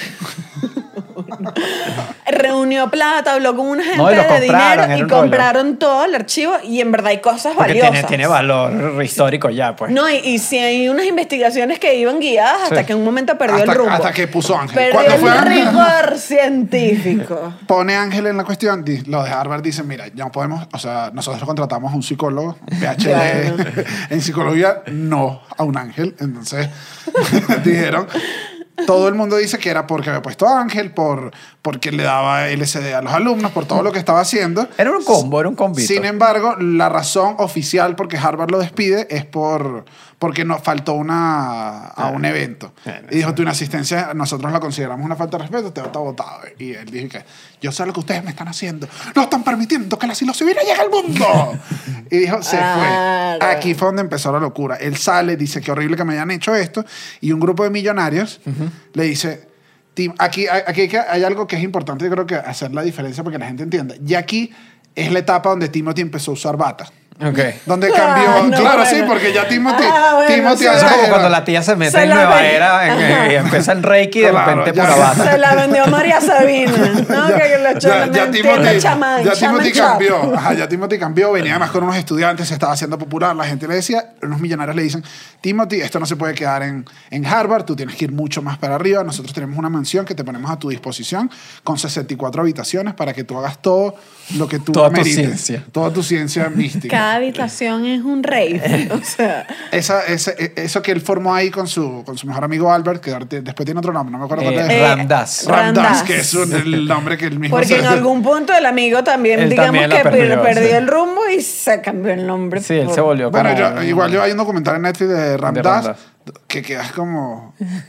Reunió plata, habló con una gente No, y lo de compraron, dinero era y un rollo. compraron todo el archivo y en verdad hay cosas Porque valiosas. tiene valor histórico ya, pues. No, y si hay unas investigaciones que iban guiadas hasta Sí. que en un momento perdió Hasta- el rumbo. hasta que puso Ángel. Perdió Cuando el fue Ángel. rigor científico. Pone Ángel en la cuestión, los de Harvard dicen, mira, ya no podemos, o sea, nosotros contratamos a un psicólogo, PhD Claro. en psicología, no a un ángel. Entonces dijeron, todo el mundo dice que era porque había puesto Ángel, porque le daba LSD a los alumnos, por todo lo que estaba haciendo. Era un combo, era un combito. Sin embargo, la razón oficial por que Harvard lo despide es porque nos faltó a un evento. Y dijo, tu inasistencia, nosotros la consideramos una falta de respeto, te está votado. Y él dijo que, yo sé lo que ustedes me están haciendo. No están permitiendo que la psilocibina llegue al mundo. Y dijo, se fue. Aquí fue donde empezó la locura. Él sale, dice, qué horrible que me hayan hecho esto. Y un grupo de millonarios le dice, aquí hay algo que es importante, yo creo que hacer la diferencia para que la gente entienda. Y aquí es la etapa donde Timothy empezó a usar bata. Okay. Donde cambió, no, claro, bueno. sí, porque ya Timothy, Timothy Eso es como era- cuando la tía se mete Se en la nueva ve. era y empieza en Reiki y de Claro, repente ya. pura bata. Se la vendió María Sabina. No, que lo ya Timothy, chamán, ya Timothy chamán cambió. Ajá, ya Timothy cambió. Venía además con unos estudiantes, se estaba haciendo popular. La gente le decía, unos millonarios le dicen, Timothy, esto no se puede quedar en Harvard, tú tienes que ir mucho más para arriba. Nosotros tenemos una mansión que te ponemos a tu disposición con 64 habitaciones para que tú hagas todo lo que tú Toda tu amerites. ciencia. Toda tu ciencia mística. Cada habitación es un rave. O sea, Eso que él formó ahí con su mejor amigo Albert, que después tiene otro nombre, no me acuerdo cuál es. Ramdas. Ramdas, que es el nombre que él mismo porque en algún punto el amigo también, Él digamos también la que perdió, perdió sí. el rumbo y se cambió el nombre. Sí, él se volvió Bueno, como... igual yo hay un documental en Netflix de Ramdas Ramdas. que quedas como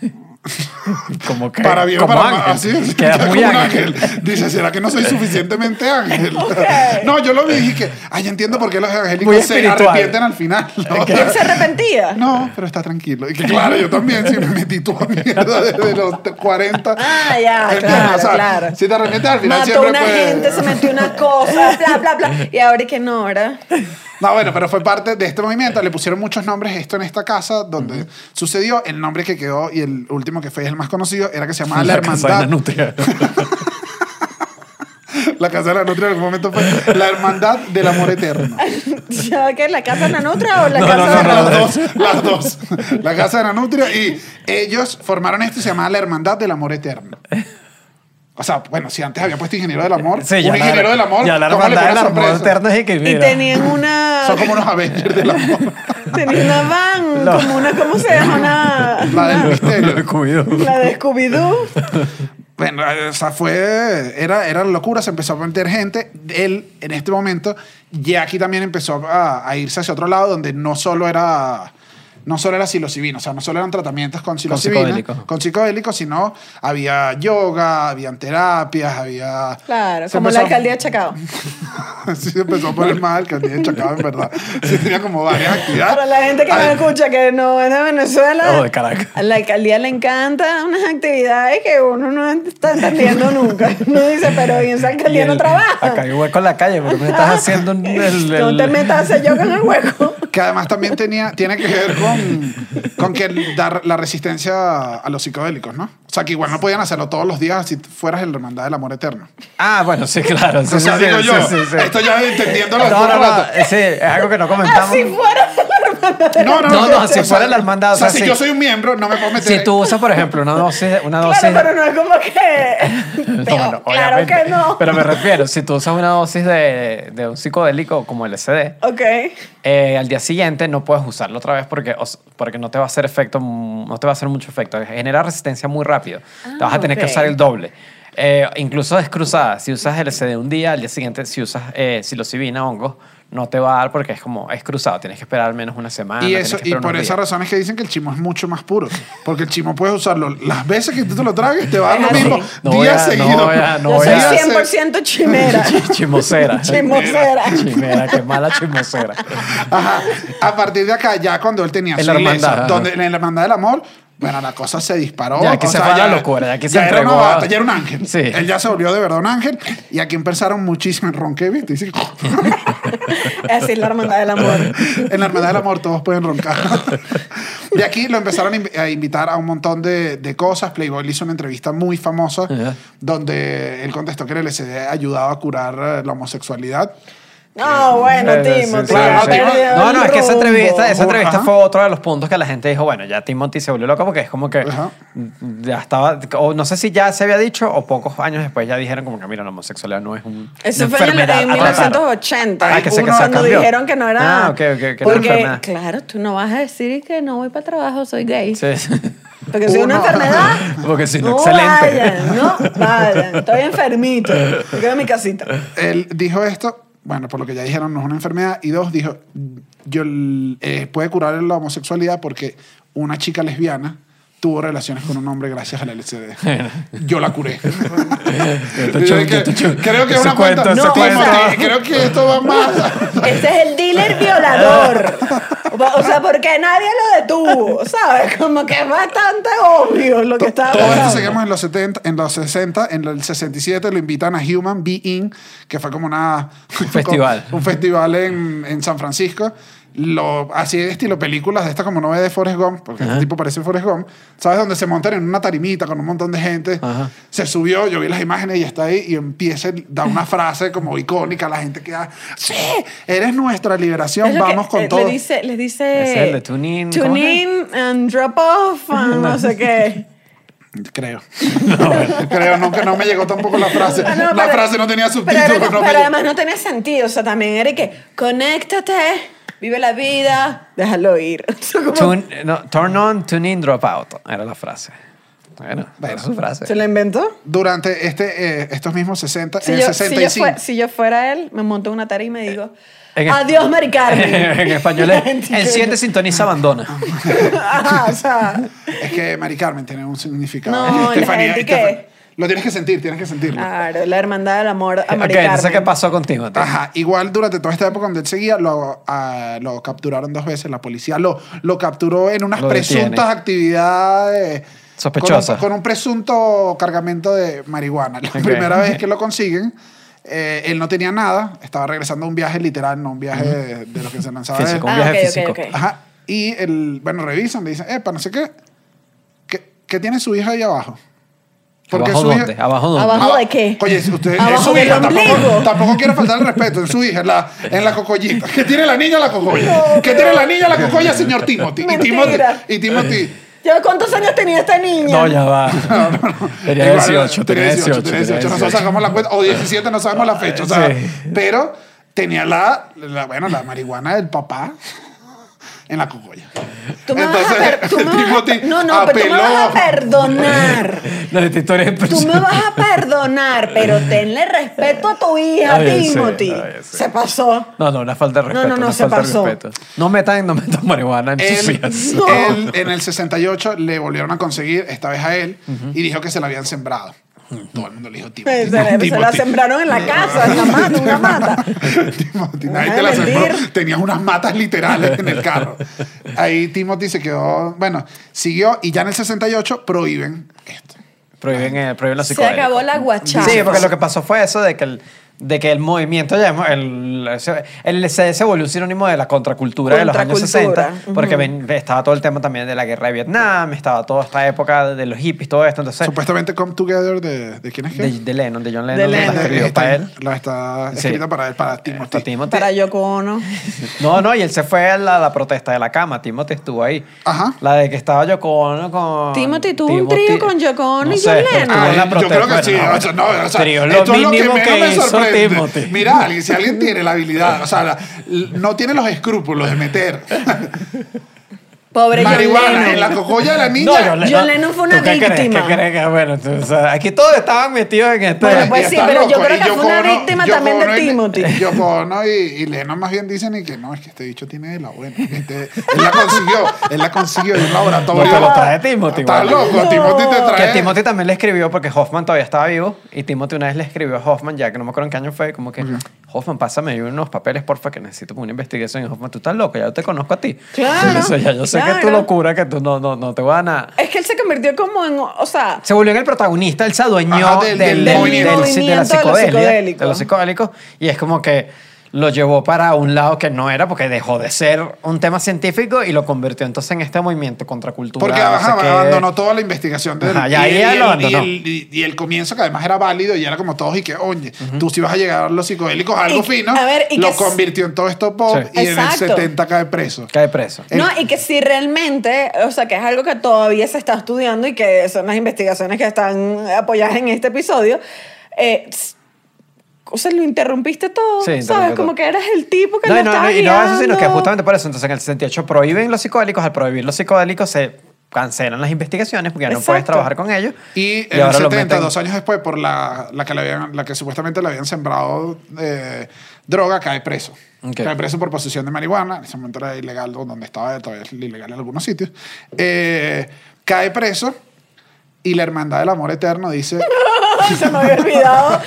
como que... para bien o como para mal, ángel. así Quedas quedas muy como un ángel. Dice, ¿será que no soy suficientemente ángel? Ok. No, yo lo vi y dije, ay, entiendo por qué los Muy angélicos se espiritual. arrepienten al final. ¿no? ¿Él se arrepentía? No, pero está tranquilo. Y que claro, yo también, si me metí toda mierda desde los 40. Ah, ya, ¿Entiendes? claro, O sea, claro. Si te arrepientes al final Mató siempre una puedes- gente, se metió una cosa, bla, bla, bla. Y ahora que no, ¿verdad? No, bueno, pero fue parte de este movimiento. Le pusieron muchos nombres esto en esta casa donde sucedió. El nombre que quedó y el último que fue el más conocido era que se llamaba La La casa de la Hermandad. nutria. La Casa de la Nutria en algún momento fue La Hermandad del Amor Eterno. ¿Ya qué? ¿La casa de la Nutria o la No, casa no, de no, la no. Las dos. La Casa de la Nutria. Y ellos formaron esto y se llamaba La Hermandad del Amor Eterno. O sea, bueno, si antes había puesto Ingeniero del Amor, Sí, un Ingeniero del Amor, ya la ¿cómo le hermandad pone del amor sorpresa? eterno es que Y mira. tenían una... Son como unos Avengers del amor. Tenían una van, No. como una... ¿Cómo se llama? Una... La del Lo misterio. descubrió. La de Scooby-Doo. Bueno, o sea, era locura, se empezó a meter gente. Él, en este momento, ya aquí también empezó a irse hacia otro lado, donde no solo era psilocibina, o sea, no solo eran tratamientos con psilocibina, con psicodélicos, sino había yoga, habían terapias, había... Claro, se como la empezó- alcaldía de Chacao. Sí, se empezó a poner mal, alcaldía de Chacao, en verdad. Sí, tenía como varias actividades. Para la gente que no Ay, escucha, que no es de Venezuela, O de Caracas. a la alcaldía le encantan unas actividades que uno no está entendiendo nunca. Uno dice, pero en esa alcaldía no trabaja. Acá hay hueco en la calle, pero me estás haciendo No te metas a hacer yoga en el hueco. Que además también tiene que ver con que dar la resistencia a los psicodélicos, ¿no? O sea, que igual no podían hacerlo todos los días si fueras el Hermandad del Amor Eterno. Ah, bueno, sí, claro. Sí, O sea, sí, digo sí, yo, sí, sí. esto ya entendiéndolo No, todo no, el no. rato. Sí, es algo que no comentamos. Si fuera No, si fuera la hermandad, O sea, o sea, si sí. yo soy un miembro, no me puedo meter... Si tú usas, por ejemplo, una dosis Claro, pero no es como que... No, claro obviamente. que no. Pero me refiero, si tú usas una dosis de un psicodélico como LSD, Ok. al día siguiente no puedes usarlo otra vez porque no te va a hacer efecto, no te va a hacer mucho efecto. Genera resistencia muy rápido. Te vas a tener que ok. usar el doble. Incluso descruzada. Si usas LSD un día, al día siguiente, si usas psilocibina, hongos, no te va a dar porque es cruzado. Tienes que esperar al menos una semana. Y, tienes eso, que y esperar por unos esa días. razón es que dicen que el chimo es mucho más puro. Porque el chimo puedes usarlo las veces que tú te lo tragues, te va a dar lo Es así. mismo. No voy días a- no seguidos. voy a- no Yo voy soy a- Días 100% chimera. Chimosera. Chimosera. Chimera, qué mala chimosera. Ajá. A partir de acá, ya cuando él tenía En su la iglesia, hermandad, donde, en la hermandad del amor, bueno, la cosa se disparó. Ya aquí o se sea, fue a la locura, ya aquí se era una entregó bata, ya era un ángel. Sí. Él ya se volvió de verdad un ángel. Y aquí empezaron muchísimo en Ron Kevin. Dice que Así es la hermandad del amor. en la hermandad del amor todos pueden roncar. De aquí lo empezaron a invitar a un montón de cosas. Playboy le hizo una entrevista muy famosa Ajá. donde él contestó que el LSD ayudaba a curar la homosexualidad. No, bueno, Timothy. Sí, claro, ha perdido No, el no, es que esa rumbo. entrevista Ajá. fue otro de los puntos que la gente dijo, bueno, ya Timothy se volvió loco porque es como que Ajá. ya estaba, o no sé si ya se había dicho o pocos años después ya dijeron como que mira, la homosexualidad no es Eso una fue en enfermedad a tratar. 1980. Ah, que se cuando cambió. dijeron que no era. Ah, ok, que era Porque, enfermedad. claro, tú no vas a decir que no voy para trabajo, soy gay. Sí, sí. Porque si es una Uno. enfermedad, Porque si no, no excelente. vayan, no vayan. Estoy enfermito. Me quedo en mi casita. Él dijo esto, bueno, por lo que ya dijeron, no es una enfermedad. Y dos, dijo, puede curar la homosexualidad porque una chica lesbiana tuvo relaciones con un hombre gracias al LSD. Yo la curé. Creo que es una cuenta. Ese No, cuento. Creo que esto va más. Este es el dealer violador. O sea, porque nadie lo detuvo, ¿sabes? Como que es bastante obvio lo que estaba Todo esto pasando. seguimos en los 70, en los 60, en el 67 lo invitan a Human Being, que fue como Un festival. un festival en San Francisco. Así de estilo películas de estas como no ve de Forrest Gump, porque este tipo parece Forrest Gump, ¿sabes? Donde se montan en una tarimita con un montón de gente. Ajá. Se subió, yo vi las imágenes y está ahí y empieza, da una frase como icónica, la gente queda, sí, eres nuestra liberación, Es lo vamos que, con todo. Le dice Ese es el de tune in, ¿cómo Tune in and drop off and no sé qué. Creo. Creo, no, que no me llegó tampoco la frase. Ah, no, la pero- frase no tenía subtítulos. Pero, no me pero llegó. además no tenía sentido. O sea, también era que conéctate, vive la vida, déjalo ir. O sea, como- Turn on, tune in, drop out. Era la frase. Bueno, era su frase. ¿Se la inventó? Durante estos mismos 60, Si en yo, el 65. si yo fuera él, me monto en una tarima y digo, En- adiós, Mari Carmen. En español es el 7 sintoniza abandona. Ajá, o sea, Es que Mari Carmen tiene un significado. No, la gente que- Lo tienes que sentir, tienes que sentirlo. claro, la hermandad del amor a Ok, Mari entonces, ¿qué Carmen. pasó contigo? Ajá, igual durante toda esta época donde él seguía, lo capturaron 2 veces. La policía lo capturó en unas Lo detiene. presuntas actividades Sospechosas. con un presunto cargamento de marihuana. La primera vez que lo consiguen, él no tenía nada, estaba regresando a un viaje literal, no un viaje de lo que se lanzaba. de- Físico. Un viaje ok, físico. ok. Ajá, y revisan, le dicen, no sé qué, ¿qué tiene su hija ahí abajo? ¿Abajo su hija- dónde? ¿Abajo dónde? ¿Abajo de qué? Oye, si usted ¿Abajo es su del hija, ombligo? tampoco quiero faltar el respeto, es su hija, en la cocollita. ¿Qué tiene la niña la cocolla? ¿Qué tiene la niña la cocolla, señor Timothy? Mentira. Y Timothy. ¿Ya cuántos años tenía esta niña? No, ya va. Tenía Igual, 18, tenía 18. Nosotros sacamos la cuenta, o 17, no sabemos la fecha, o sea, Sí. pero tenía la marihuana del papá en la cocolla. Tú me vas a Timothy no, pero tú me vas a perdonar. No, esta historia es Tú me vas a perdonar, pero tenle respeto a tu hija, Oye, sí, Timothy. oye, sí. Se pasó. No, una falta de respeto. No, una se falta de pasó. respeto. No metan marihuana en sus Él, hijas. No. él, en el 68 le volvieron a conseguir, esta vez a él, y dijo que se la habían sembrado. Todo el mundo le dijo Timothy. Se la sembraron en la casa, en la mata, una mata. Timothy, nadie Deja te la de sembró. mentir. Tenías unas matas literales en el carro. Ahí Timothy se quedó, siguió, y ya en el 68 prohíben esto. Prohíben los Se psicodélicos. acabó la guachapa. Sí, porque lo que pasó fue eso de que el movimiento, el LSD se volvió un sinónimo de la contracultura de los años Contracultura. 60, porque estaba todo el tema también de la guerra de Vietnam, estaba toda esta época de los hippies, todo esto. Entonces, Supuestamente Come Together de quién es que de Lennon, de John De Lennon, la Lennon. escribió para él. La está Sí. escrita para él, para Timothy. Para Timothy. Para Yoko Ono. No, y él se fue a la protesta de la cama. Timothy estuvo ahí. Ajá. La de que estaba Yoko Ono con... Timothy tuvo un trío con Yoko Ono y John pero Lennon. estuvo en la yo protesta. creo que sí. Bueno, O sea, no, o sea, trío es esto lo mínimo menos que me hizo sorprende. Timothy. Mira, si alguien tiene la habilidad, o sea, no tiene los escrúpulos de meter Pobre John marihuana en la Lennon. cocolla de la niña. John Lennon fue una ¿Tú qué crees? víctima. ¿Qué crees que, bueno, o sea, aquí todos estaban metidos en este... Bueno, pues Y sí, está pero yo loco. creo Y que Yoko fue una Ono- víctima Yoko también de Ono y- Timothy. Yoko Ono y Lennon más bien dicen y que no, es que este bicho tiene de la buena. Él la consiguió en un laboratorio. No, te lo trae Timothy, Estás igual. loco, No. Timothy te Que trae. Timothy también le escribió porque Hoffman todavía estaba vivo y Timothy una vez le escribió a Hoffman, ya que no me acuerdo en qué año fue, como que Hoffman, pásame unos papeles, porfa, que necesito una investigación. Y Hoffman, tú estás loco, ya te conozco a ti. Claro, Y dice, yo sé que es tu claro. locura, que tú no te va a nada. Es que él se convirtió como en, o sea, Se volvió en el protagonista, él se adueñó Ajá, del movimiento. de la de los psicodelia, psicodélicos. de los psicodélicos, y es como que lo llevó para un lado que no era, porque dejó de ser un tema científico y lo convirtió entonces en este movimiento contracultural. Porque no sé qué. abandonó toda la investigación del Ajá, ya ahí lo abandonó. y el comienzo, que además era válido, y era como todos, y que, oye, tú si vas a llegar a los psicodélicos a algo Y- fino, a ver, y lo que- convirtió en todo esto pop, Sí. y en el Exacto. 70 cae preso. Cae preso. no, y que si realmente, o sea, que es algo que todavía se está estudiando y que son las investigaciones que están apoyadas en este episodio, o sea, lo interrumpiste todo, Sí, interrumpí ¿sabes? todo. Como que eras el tipo que No, lo no, estaba y no eso, sino que guiando. justamente por eso. Entonces, en el 68 prohíben los psicodélicos. Al prohibir los psicodélicos, se cancelan las investigaciones porque ya no Exacto. puedes trabajar con ellos. Y en el ahora lo 70, meten- 2 años después, por la que supuestamente le habían sembrado droga, cae preso. Ok. Cae preso por posesión de marihuana. En ese momento era ilegal donde estaba, todavía es ilegal en algunos sitios. Cae preso y la Hermandad del Amor Eterno dice... Se me había olvidado.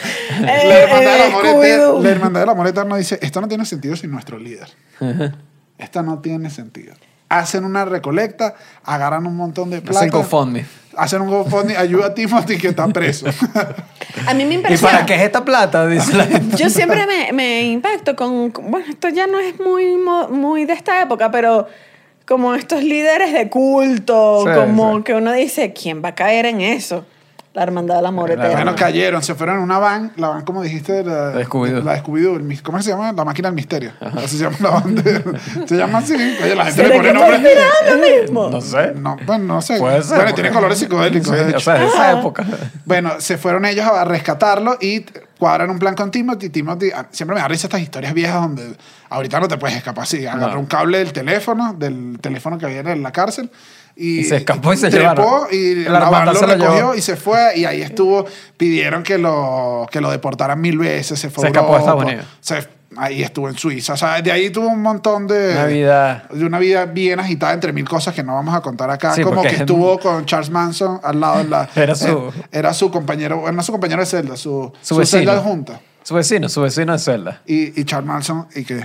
Scooby-Doo. La Hermandad del Amor Eterno dice, esto no tiene sentido sin nuestro líder. Esto no tiene sentido. Hacen una recolecta, agarran un montón de plata. Hacen GoFundMe. Hacen un GoFundMe, ayuda a Timothy que está preso. A mí me ¿Y impresiona. para qué es esta plata? Dice la gente. Yo siempre me impacto bueno, esto ya no es muy de esta época, pero como estos líderes de culto, Sí, como sí. que uno dice, ¿quién va a caer en eso? La Hermandad del Amor Claro. Eterno. Bueno, cayeron, se fueron en una van, la van, como dijiste, De Scooby-Doo. la de Scooby-Doo, ¿cómo se llama? La máquina del misterio. Así se llama la van. Se llama así. Oye, la gente ¿Será le que pone está nombre. inspirado lo mismo? No sé. No, bueno, no sé. Puede ser. Bueno, tiene colores psicodélicos. de Sí, hecho. o sea, de esa época. Bueno, se fueron ellos a rescatarlo y cuadran un plan con Timothy. Timothy, siempre me da risa estas historias viejas donde ahorita no te puedes escapar así. Agarró No. un cable del teléfono que había en la cárcel. Y se escapó y se trepó llevaron. y La la van hermandad lo se lo recogió llevó. y se fue. Y ahí estuvo. Pidieron que lo deportaran 1000 veces. Se fue Se a escapó a Europa, Estados Unidos. ahí estuvo en Suiza. O sea, de ahí tuvo un montón de... Una vida- bien agitada entre mil cosas que no vamos a contar acá. Sí, Como porque que es- estuvo con Charles Manson al lado de la... Era su- Era su compañero, bueno, no su compañero de celda, su vecino. celda adjunta. Su vecino de celda. Y Charles Manson, y que,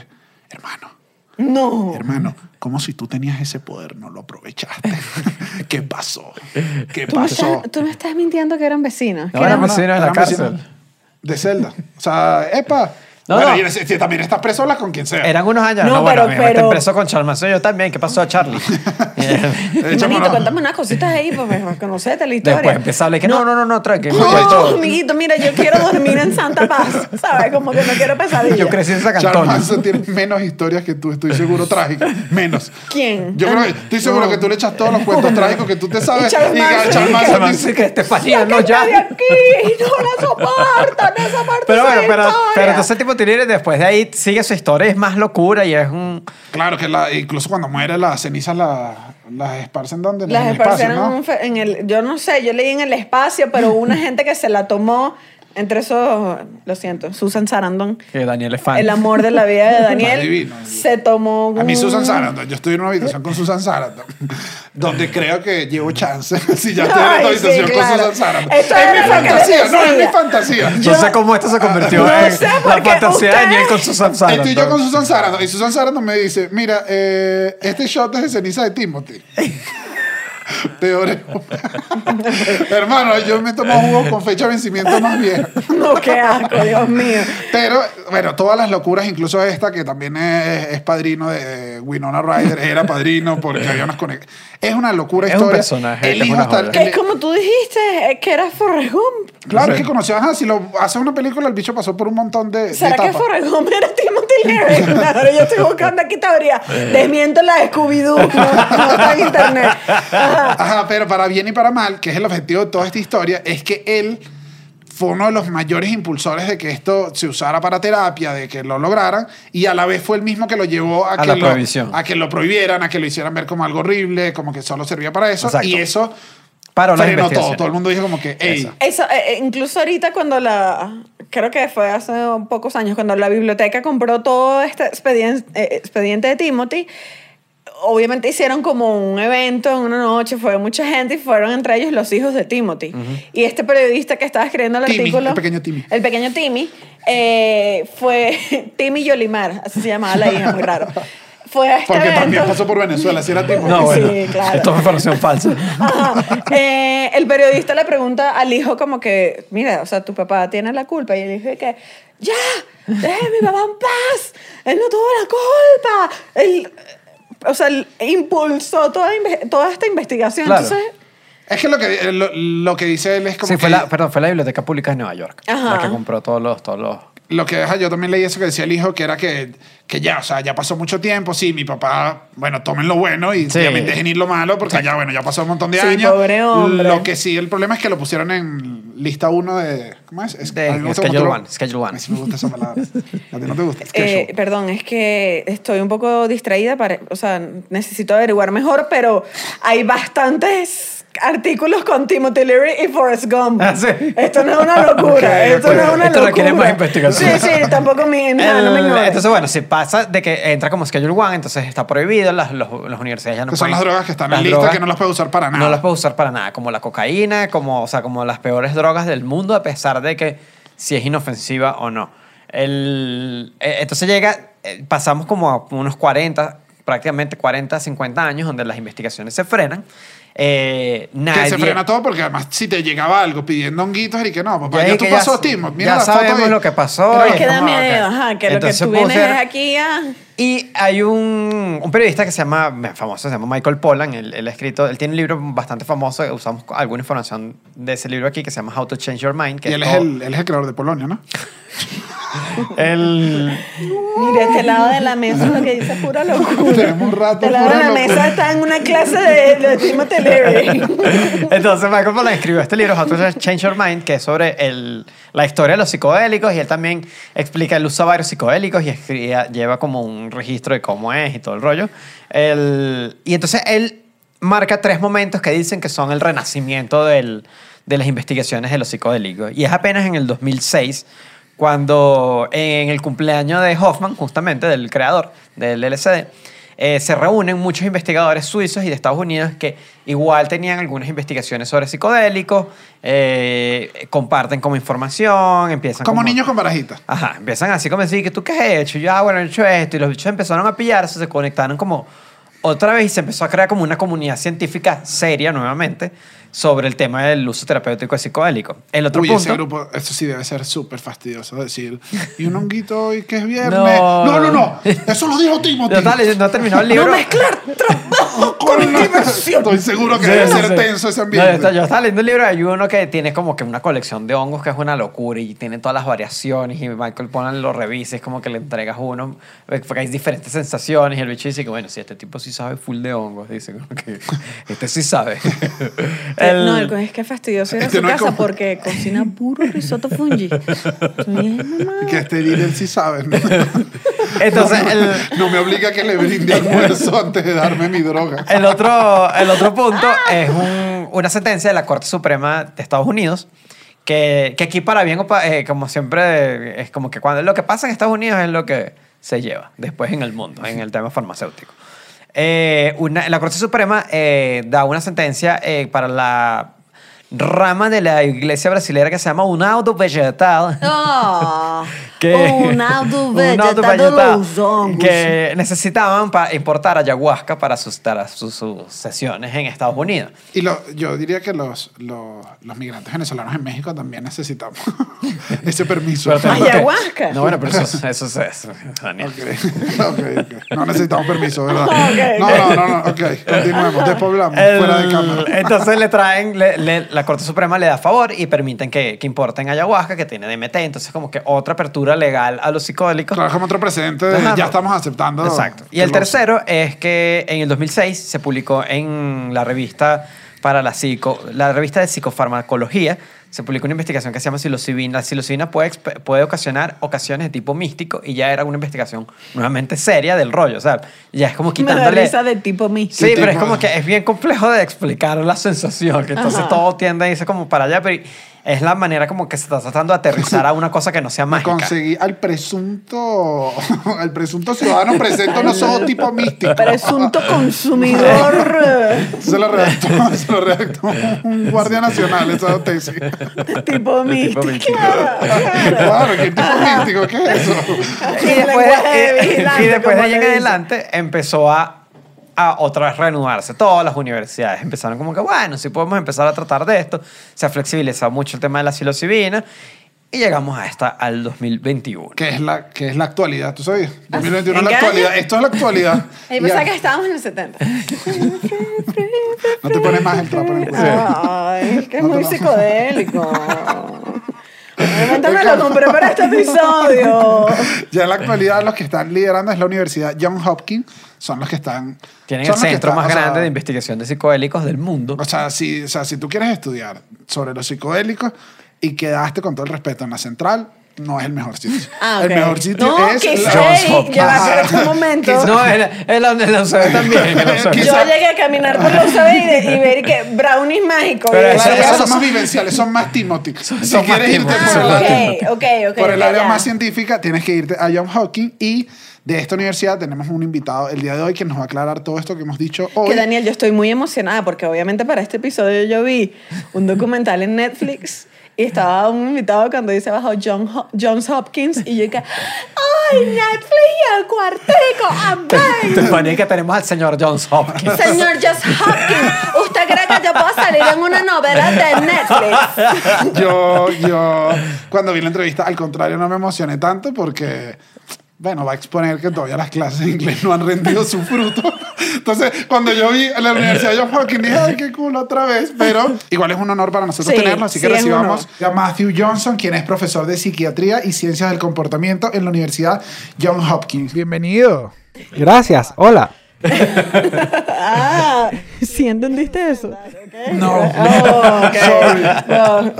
No. hermano, como si tú tenías ese poder, no lo aprovechaste. ¿Qué pasó? ¿Qué ¿Tú me, pasó? estás, tú me estás mintiendo que eran vecinos. No, que eran eran- vecinos de la eran vecinos cárcel. De celda. O sea, epa. No, bueno, no. y si también estás preso, hablas con quien sea. Eran unos años. No, No, bueno, pero- me meten pero- preso con Charles Manson. Yo también. ¿Qué pasó a Charlie? De hecho, Manito, bueno, cuéntame unas cositas ahí, pues, conocete la historia. Después empezaba a hablar que no, tranqui. me No, cuento. amiguito, mira, yo quiero dormir en santa paz, ¿sabes? Como que no quiero pesadillas. Yo crecí en San Charles Antonio. Manson tiene menos historias que tú, estoy seguro, trágicas. Menos. ¿Quién? Yo creo que estoy seguro que tú le echas todos los cuentos trágicos que tú te sabes. Y Charles Manson, Charles ¿qué? Manson Charles dice, Manson que Estefanía, no, ¡Sáquenme ya. de aquí! ¡No la soporto! ¡No soporto Pero bueno, esa pero historia! entonces tipo Tiriri después de ahí sigue su historia, es más locura y es un... claro que incluso cuando muere las cenizas las esparcen donde Las en el espacio, esparcieron ¿no? en el... Yo no sé, yo leí en el espacio, pero hubo una gente que se la tomó. Entre esos, lo siento, Susan Sarandon. Que Daniel es fan. El amor de la vida de Daniel. Adivino. Se tomó... A mí un- Susan Sarandon, yo estoy en una habitación con Susan Sarandon, donde creo que llevo chance si ya estoy en Ay, otra habitación sí, con claro. Susan Sarandon. Esto Es era mi lo que les fantasía, no es mi decía. fantasía. No sé cómo esto se convirtió No en sé, la porque fantasía de ustedes- Daniel con Susan Sarandon. Estoy yo con Susan Sarandon y Susan Sarandon me dice, mira, este shot es de ceniza de Timothy. Peor. Hermano, yo me tomo jugo con fecha de vencimiento más vieja. No, qué asco, Dios mío. Pero, bueno, todas las locuras, incluso esta, que también es padrino de Winona Ryder, era padrino porque había unas conexiones. Es una locura Es un historia. personaje, El es hijo una está... joya. Que es como tú dijiste, que era Forrest Gump. Claro, Sí. es que conoció, si lo hace una película, el bicho pasó por un montón de ¿Será que etapas. Forrest Gump era Timothy Leary? Claro, yo estoy buscando aquí teoría. Desmiento la de Scooby-Doo. No está en internet. Ajá. Ajá, pero para bien y para mal, que es el objetivo de toda esta historia, es que él fue uno de los mayores impulsores de que esto se usara para terapia, de que lo lograran, y a la vez fue el mismo que lo llevó a, A que, la prohibición. a que lo prohibieran, a que lo hicieran ver como algo horrible, como que solo servía para eso, Exacto. y eso Paró la frenó investigación. todo el mundo dijo como que, ey, Eso. Eso, incluso ahorita cuando creo que fue hace pocos años, cuando la biblioteca compró todo este expediente de Timothy, obviamente hicieron como un evento en una noche, fue mucha gente y fueron entre ellos los hijos de Timothy. Y este periodista que estaba escribiendo el Timmy, artículo... el pequeño Timmy. El pequeño Timmy, fue Timmy Yolimar, así se llamaba la hija, muy raro. Fue a este porque evento. también pasó por Venezuela, si era tipo. No, bueno. Sí, claro. Esto es información falsa. Ajá. El periodista le pregunta al hijo como que, mira, o sea, tu papá tiene la culpa. Y el hijo dice que, ya, deje a mi papá en paz. Él no tuvo la culpa. Él impulsó toda esta investigación. Claro. Entonces, Es que lo que dice él es como Sí, que... fue la biblioteca pública de Nueva York. Ajá. La que compró todos los lo que deja, yo también leí eso que decía el hijo, que era que ya, o sea, ya pasó mucho tiempo. Sí, mi papá, bueno, tomen lo bueno y Sí. obviamente dejen ir lo malo porque ya, bueno, ya pasó un montón de Sí, años. pobre hombre. Lo que sí, el problema es que lo pusieron en lista 1 de... ¿Cómo es? De a mí me gusta Schedule cómo tú lo- One, Schedule One. A mí sí me gusta esa palabra. ¿A ti no te gusta? Schedule. Perdón, es que estoy un poco distraída, o sea, necesito averiguar mejor, pero hay bastantes artículos con Timothy Leary y Forrest Gump. Ah, sí. Esto no es una locura, Ok, esto ok. no es una Esto locura. requiere más investigación. Sí, sí, tampoco me, no me ignores. Entonces, bueno, si pasa de que entra como Schedule One, entonces está prohibido, las universidades ya no Que son pueden- las drogas que están las en lista drogas que no las puedes usar para nada. No las puedes usar para nada, como la cocaína, como, o sea, como las peores drogas del mundo, a pesar de que si es inofensiva o no. Entonces pasamos como a unos 40, prácticamente 40, 50 años, donde las investigaciones se frenan. Que se frena todo porque además si te llegaba algo pidiendo honguitos y que no, papá, Ya ya es tú que pasó, ya- Timo. Mira ya la foto sabemos ahí. lo que pasó. Pero y Es que da como, miedo, ok. ajá, que Entonces lo que tú pudo vienes ser- es aquí a... Y hay un periodista que se llama, famoso, se llama Michael Pollan, él ha escrito, él tiene un libro bastante famoso, usamos alguna información de ese libro aquí, que se llama How to Change Your Mind. Que Y él es es, todo- él es el creador de Polonia, ¿no? él- Mira, este lado de la mesa lo que dice es pura locura. Tenemos un rato Este lado de pura la locura. mesa está en una clase de Timothy Leary. Entonces Michael Pollan escribió este libro, How to Change Your Mind, que es sobre la historia de los psicodélicos, y él también explica, él usa varios psicodélicos y lleva como un registro de cómo es y todo el rollo. Y entonces él marca 3 momentos que dicen que son el renacimiento de las investigaciones de los psicodélicos. Y es apenas en el 2006 cuando en el cumpleaños de Hoffman, justamente del creador del LSD, se reúnen muchos investigadores suizos y de Estados Unidos que igual tenían algunas investigaciones sobre psicodélicos, comparten como información, empiezan Como niños con barajitas. Ajá, empiezan así como decir que tú qué has hecho, yo, bueno, he hecho esto, y los bichos empezaron a pillarse, se conectaron como otra vez y se empezó a crear como una comunidad científica seria nuevamente sobre el tema del uso terapéutico de psicodélicos. El otro Uy, punto... ese grupo, eso sí debe ser súper fastidioso decir. Y un honguito hoy que es viernes. No. No. Eso lo dijo Timothy. No ha terminado el libro. No mezclar trabajo con diversión. Estoy seguro que Sí, debe sí, ser sí. tenso ese No, ambiente. yo estaba leyendo el libro, hay uno que tiene como que una colección de hongos que es una locura y tiene todas las variaciones y Michael Pollan lo revisa, es como que le entregas uno, porque hay diferentes sensaciones y el bicho dice que bueno, si este tipo sí sabe full de hongos, dice como que este sí sabe. No, es que es fastidioso ir a Este su no es casa como- porque cocina puro risotto fungi. Que este líder sí sabe. ¿no? Entonces, No me obliga a que le brinde almuerzo antes de darme mi droga. el otro punto es una sentencia de la Corte Suprema de Estados Unidos que aquí para bien o como siempre es como que cuando lo que pasa en Estados Unidos es lo que se lleva después en el mundo, en el tema farmacéutico. La Corte Suprema da una sentencia para la rama de la iglesia brasilera que se llama Unaudo Vegetal. Oh, Que- un auto vegetal de los hongos. que necesitaban para importar ayahuasca para sus sesiones en Estados Unidos. Y yo diría que los migrantes venezolanos en México también necesitamos ese permiso. Pero tenemos que- Ayahuasca. No, bueno, pero eso es Daniel. Ok. No necesitamos permiso, ¿verdad? Ok, No. Ok, continuemos. Después hablamos, fuera de cámara. Entonces le traen, la Corte Suprema le da favor y permiten que importen ayahuasca, que tiene DMT. Entonces, como que otra apertura legal a los psicodélicos. Claro, como otro precedente de Ajá. ya estamos aceptando. Exacto. Y que el lo- tercero es que en el 2006 se publicó en la revista la revista de psicofarmacología, se publicó una investigación que se llama psilocibina. La psilocibina puede ocasionar ocasiones de tipo místico y ya era una investigación nuevamente seria del rollo. O sea, ya es como Me da quitándole... risa de tipo místico. Sí, ¿Qué pero es tipo como de- que es bien complejo de explicar la sensación, que entonces Ajá. todo tiende a irse como para allá, pero es la manera como que se está tratando de aterrizar a una cosa que no sea mágica. Conseguí al presunto ciudadano presente unos ojos tipo místico. Presunto consumidor. Se lo redactó un guardia nacional, esa tesis. Tipo místico. místico. Claro, ¿qué tipo místico? ¿Qué es eso? Y después, lenguaje de vigilante, y después de como ahí en le dicen. adelante empezó a otra vez reanudarse. Todas las universidades empezaron como que, bueno, si podemos empezar a tratar de esto. Se ha flexibilizado mucho el tema de la psilocibina y llegamos al 2021. ¿Qué es la actualidad? ¿Tú sabes? 2021 es ¿En la qué actualidad. año? Esto es la actualidad. Y Ya. pensaba que estábamos en el 70. No te pones más el trapo en el cuello. Ay, es que es No, muy no. psicodélico. Obviamente me lo compré para este episodio. Ya en la actualidad los que están liderando es la Universidad Johns Hopkins, son los que están... Tienen son el los que centro están, más o sea, grande de investigación de psicodélicos del mundo. O sea, si tú quieres estudiar sobre los psicodélicos y quedaste con todo el respeto en la central, no es el mejor sitio. Ok. El mejor sitio no, es que la Johns Hopkins. ya va, pero este momento. No, en la UCB también. En la UCB. Quizá- Yo llegué a caminar por los UCB y ver que brownies mágicos. Pero Y eso- Claro, decía, esos eso- son más vivenciales, son más Timothy. Si son más quieres irte Timothy, por son el más área, ok, por el área ya. más científica, tienes que irte a Johns Hopkins y de esta universidad tenemos un invitado el día de hoy que nos va a aclarar todo esto que hemos dicho hoy. Que Daniel, yo estoy muy emocionada porque obviamente para este episodio yo vi un documental en Netflix y estaba un invitado cuando dice abajo Johns Hopkins y yo dije, ¡ay, Netflix y el cuartico! ¡Amén! Te ponía que tenemos al señor Johns Hopkins. Señor Johns Hopkins, ¿usted cree que yo puedo salir en una novela de Netflix? Yo cuando vi la entrevista, al contrario, no me emocioné tanto porque, bueno, va a exponer que todavía las clases de inglés no han rendido su fruto. Entonces, cuando yo vi en la Universidad de Johns Hopkins, dije, ay, qué cool otra vez. Pero igual es un honor para nosotros Sí, tenerlo, así que sí, es recibamos a Matthew Johnson, quien es profesor de Psiquiatría y Ciencias del Comportamiento en la Universidad Johns Hopkins. Bienvenido. Gracias, hola. Ah, ¿sí entendiste eso? No. Oh, ok. Sorry. No.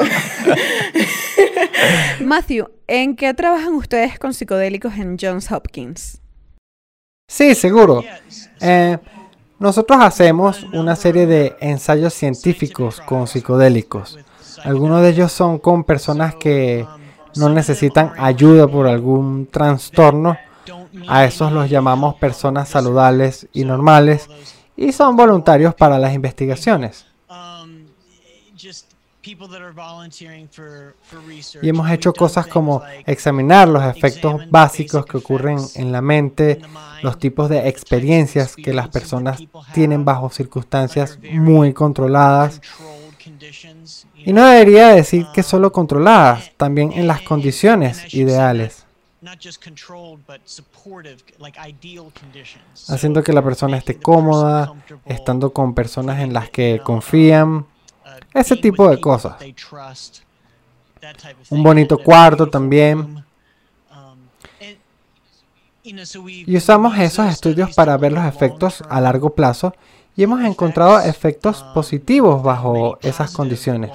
Matthew, ¿en qué trabajan ustedes con psicodélicos en Johns Hopkins? Sí, seguro. Nosotros hacemos una serie de ensayos científicos con psicodélicos. Algunos de ellos son con personas que no necesitan ayuda por algún trastorno. A esos los llamamos personas saludables y normales y son voluntarios para las investigaciones. Y hemos hecho cosas como examinar los efectos básicos que ocurren en la mente, los tipos de experiencias que las personas tienen bajo circunstancias muy controladas. Y no debería decir que solo controladas, también en las condiciones ideales, haciendo que la persona esté cómoda, estando con personas en las que confían, ese tipo de cosas. Un bonito cuarto también. Y usamos esos estudios para ver los efectos a largo plazo y hemos encontrado efectos positivos bajo esas condiciones.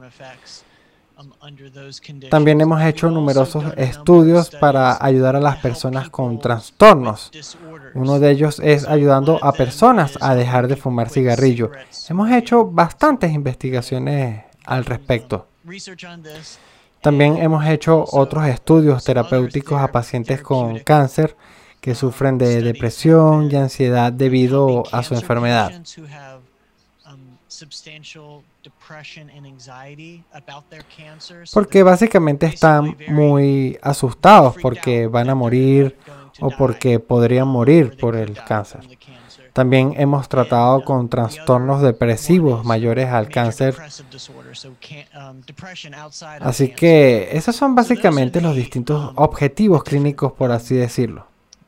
También hemos hecho numerosos estudios para ayudar a las personas con trastornos. Uno de ellos es ayudando a personas a dejar de fumar cigarrillo. Hemos hecho bastantes investigaciones al respecto. También hemos hecho otros estudios terapéuticos a pacientes con cáncer que sufren de depresión y ansiedad debido a su enfermedad. Porque básicamente están muy asustados porque van a morir o porque podrían morir por el cáncer. También hemos tratado con trastornos depresivos mayores al cáncer. Así que esos son básicamente los distintos objetivos clínicos, por así decirlo.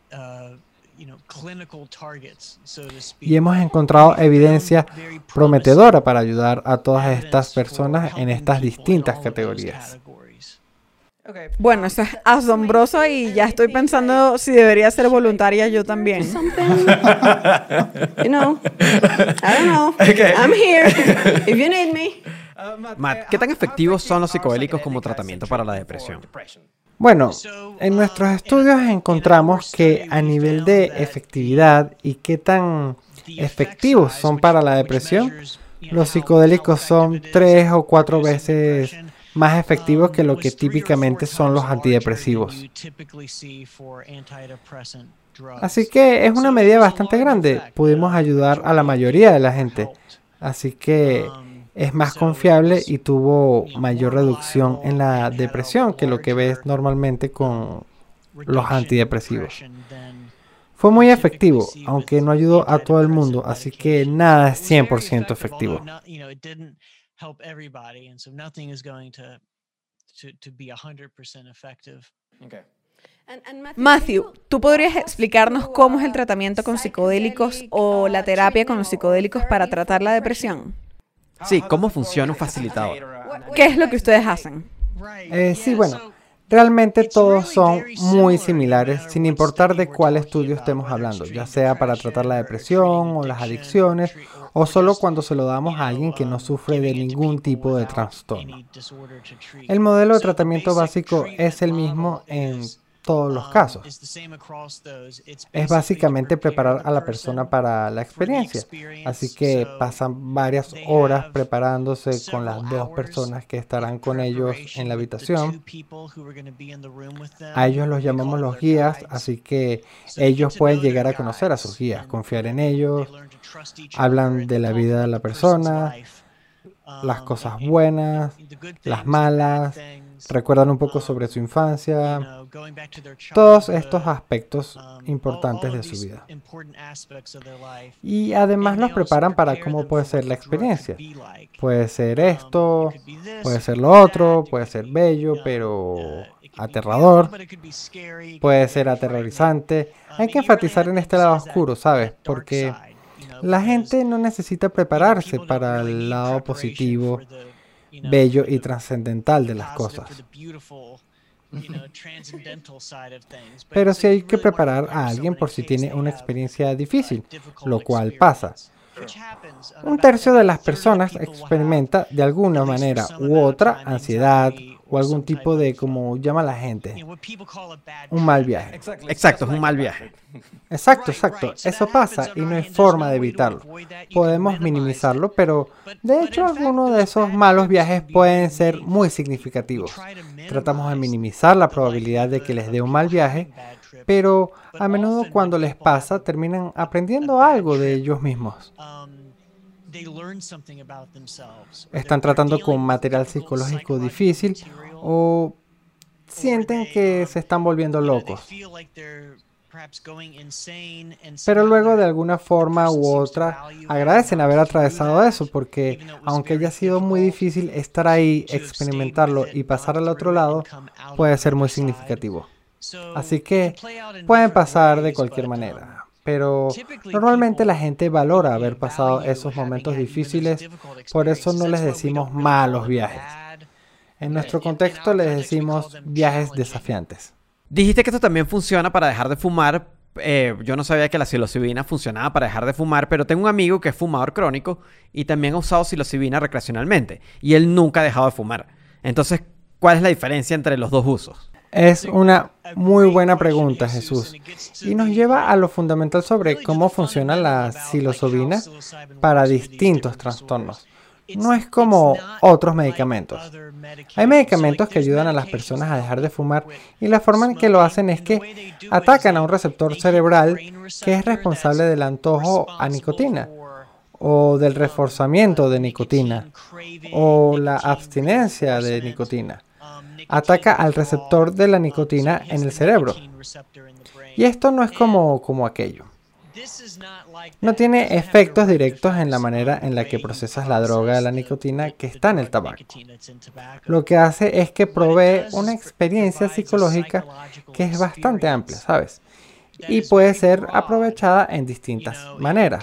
Y hemos encontrado evidencia prometedora para ayudar a todas estas personas en estas distintas categorías. Bueno, eso es asombroso y ya estoy pensando si debería ser voluntaria yo también. You know, I don't know. Okay. I'm here if you need me. Matt, ¿qué tan efectivos son los psicodélicos como tratamiento para la depresión? Bueno, en nuestros estudios encontramos que a nivel de efectividad y qué tan efectivos son para la depresión, los psicodélicos son 3 o 4 veces más efectivos que lo que típicamente son los antidepresivos. Así que es una medida bastante grande. Pudimos ayudar a la mayoría de la gente. Así que es más confiable y tuvo mayor reducción en la depresión que lo que ves normalmente con los antidepresivos. Fue muy efectivo, aunque no ayudó a todo el mundo, así que nada es 100% efectivo. Matthew, ¿tú podrías explicarnos cómo es el tratamiento con psicodélicos o la terapia con los psicodélicos para tratar la depresión? Sí, ¿cómo funciona un facilitador? ¿Qué es lo que ustedes hacen? Sí, bueno, realmente todos son muy similares, sin importar de cuál estudio estemos hablando, ya sea para tratar la depresión o las adicciones, o solo cuando se lo damos a alguien que no sufre de ningún tipo de trastorno. El modelo de tratamiento básico es el mismo en todos los casos. Es básicamente preparar a la persona para la experiencia. Así que pasan varias horas preparándose con las dos personas que estarán con ellos en la habitación. A ellos los llamamos los guías, así que ellos pueden llegar a conocer a sus guías, confiar en ellos, hablan de la vida de la persona, las cosas buenas, las malas, recuerdan un poco sobre su infancia, todos estos aspectos importantes de su vida. Y además los preparan para cómo puede ser la experiencia. Puede ser esto, puede ser lo otro, puede ser bello, pero aterrador, puede ser aterrorizante. Hay que enfatizar en este lado oscuro, ¿sabes? Porque la gente no necesita prepararse para el lado positivo, bello y trascendental de las cosas. Pero sí hay que preparar a alguien por si tiene una experiencia difícil, lo cual pasa. Un tercio de las personas experimenta de alguna manera u otra ansiedad o algún tipo de, como llama la gente, un mal viaje. Exacto, es un mal viaje. Exacto. Eso pasa y no hay forma de evitarlo. Podemos minimizarlo, pero de hecho algunos de esos malos viajes pueden ser muy significativos. Tratamos de minimizar la probabilidad de que les dé un mal viaje, pero a menudo cuando les pasa terminan aprendiendo algo de ellos mismos. Están tratando con material psicológico difícil o sienten que se están volviendo locos. Pero luego de alguna forma u otra agradecen haber atravesado eso porque aunque haya sido muy difícil estar ahí, experimentarlo y pasar al otro lado puede ser muy significativo. Así que pueden pasar de cualquier manera. Pero normalmente la gente valora haber pasado esos momentos difíciles, por eso no les decimos malos viajes. En nuestro contexto les decimos viajes desafiantes. Dijiste que esto también funciona para dejar de fumar. Yo no sabía que la psilocibina funcionaba para dejar de fumar, pero tengo un amigo que es fumador crónico y también ha usado psilocibina recreacionalmente y él nunca ha dejado de fumar. Entonces, ¿cuál es la diferencia entre los dos usos? Es una muy buena pregunta, Jesús, y nos lleva a lo fundamental sobre cómo funciona la psilocibina para distintos trastornos. No es como otros medicamentos. Hay medicamentos que ayudan a las personas a dejar de fumar y la forma en que lo hacen es que atacan a un receptor cerebral que es responsable del antojo a nicotina o del reforzamiento de nicotina o la abstinencia de nicotina. Ataca al receptor de la nicotina en el cerebro. Y esto no es como aquello. No tiene efectos directos en la manera en la que procesas la droga de la nicotina que está en el tabaco. Lo que hace es que provee una experiencia psicológica que es bastante amplia, ¿sabes? Y puede ser aprovechada en distintas maneras.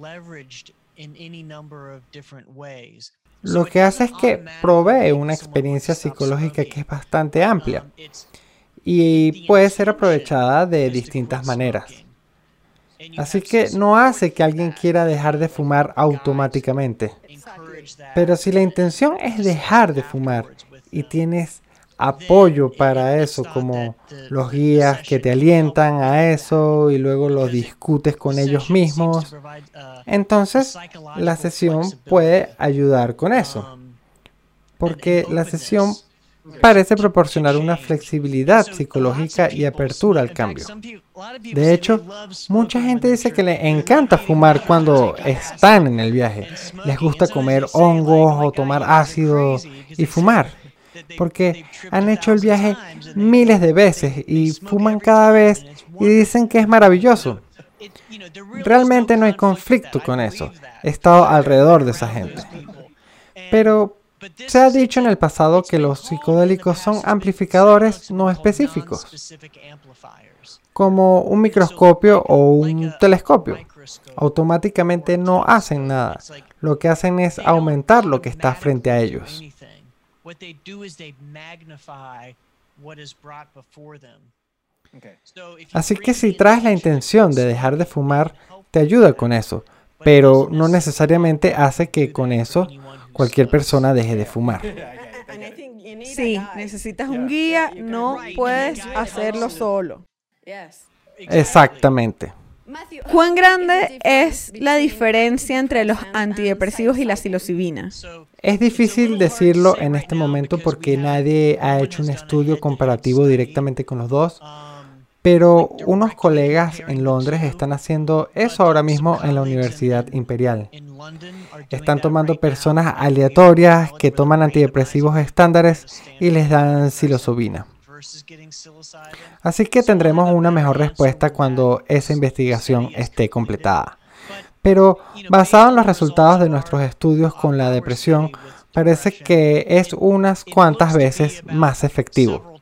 Lo que hace es que provee una experiencia psicológica que es bastante amplia y puede ser aprovechada de distintas maneras. Así que no hace que alguien quiera dejar de fumar automáticamente. Pero si la intención es dejar de fumar y tienes apoyo para eso, como los guías que te alientan a eso y luego lo discutes con ellos mismos, entonces la sesión puede ayudar con eso. Porque la sesión parece proporcionar una flexibilidad psicológica y apertura al cambio. De hecho, mucha gente dice que le encanta fumar cuando están en el viaje. Les gusta comer hongos o tomar ácido y fumar, porque han hecho el viaje miles de veces y fuman cada vez y dicen que es maravilloso. Realmente no hay conflicto con eso. He estado alrededor de esa gente. Pero se ha dicho en el pasado que los psicodélicos son amplificadores no específicos, como un microscopio o un telescopio. Automáticamente no hacen nada. Lo que hacen es aumentar lo que está frente a ellos. what they do is they magnify what is brought before them. So if you Así bring que si the traes la intention intención de dejar de fumar, te ayuda con eso, pero no necesariamente hace que con eso cualquier persona deje de fumar. Sí, necesitas un guía, no puedes hacerlo solo. Exactamente. ¿Cuán grande es la diferencia entre los antidepresivos y la psilocibina? Es difícil decirlo en este momento porque nadie ha hecho un estudio comparativo directamente con los dos, pero unos colegas en Londres están haciendo eso ahora mismo en la Universidad Imperial. Están tomando personas aleatorias que toman antidepresivos estándares y les dan psilocibina. Así que tendremos una mejor respuesta cuando esa investigación esté completada. Pero basado en los resultados de nuestros estudios con la depresión, parece que es unas cuantas veces más efectivo.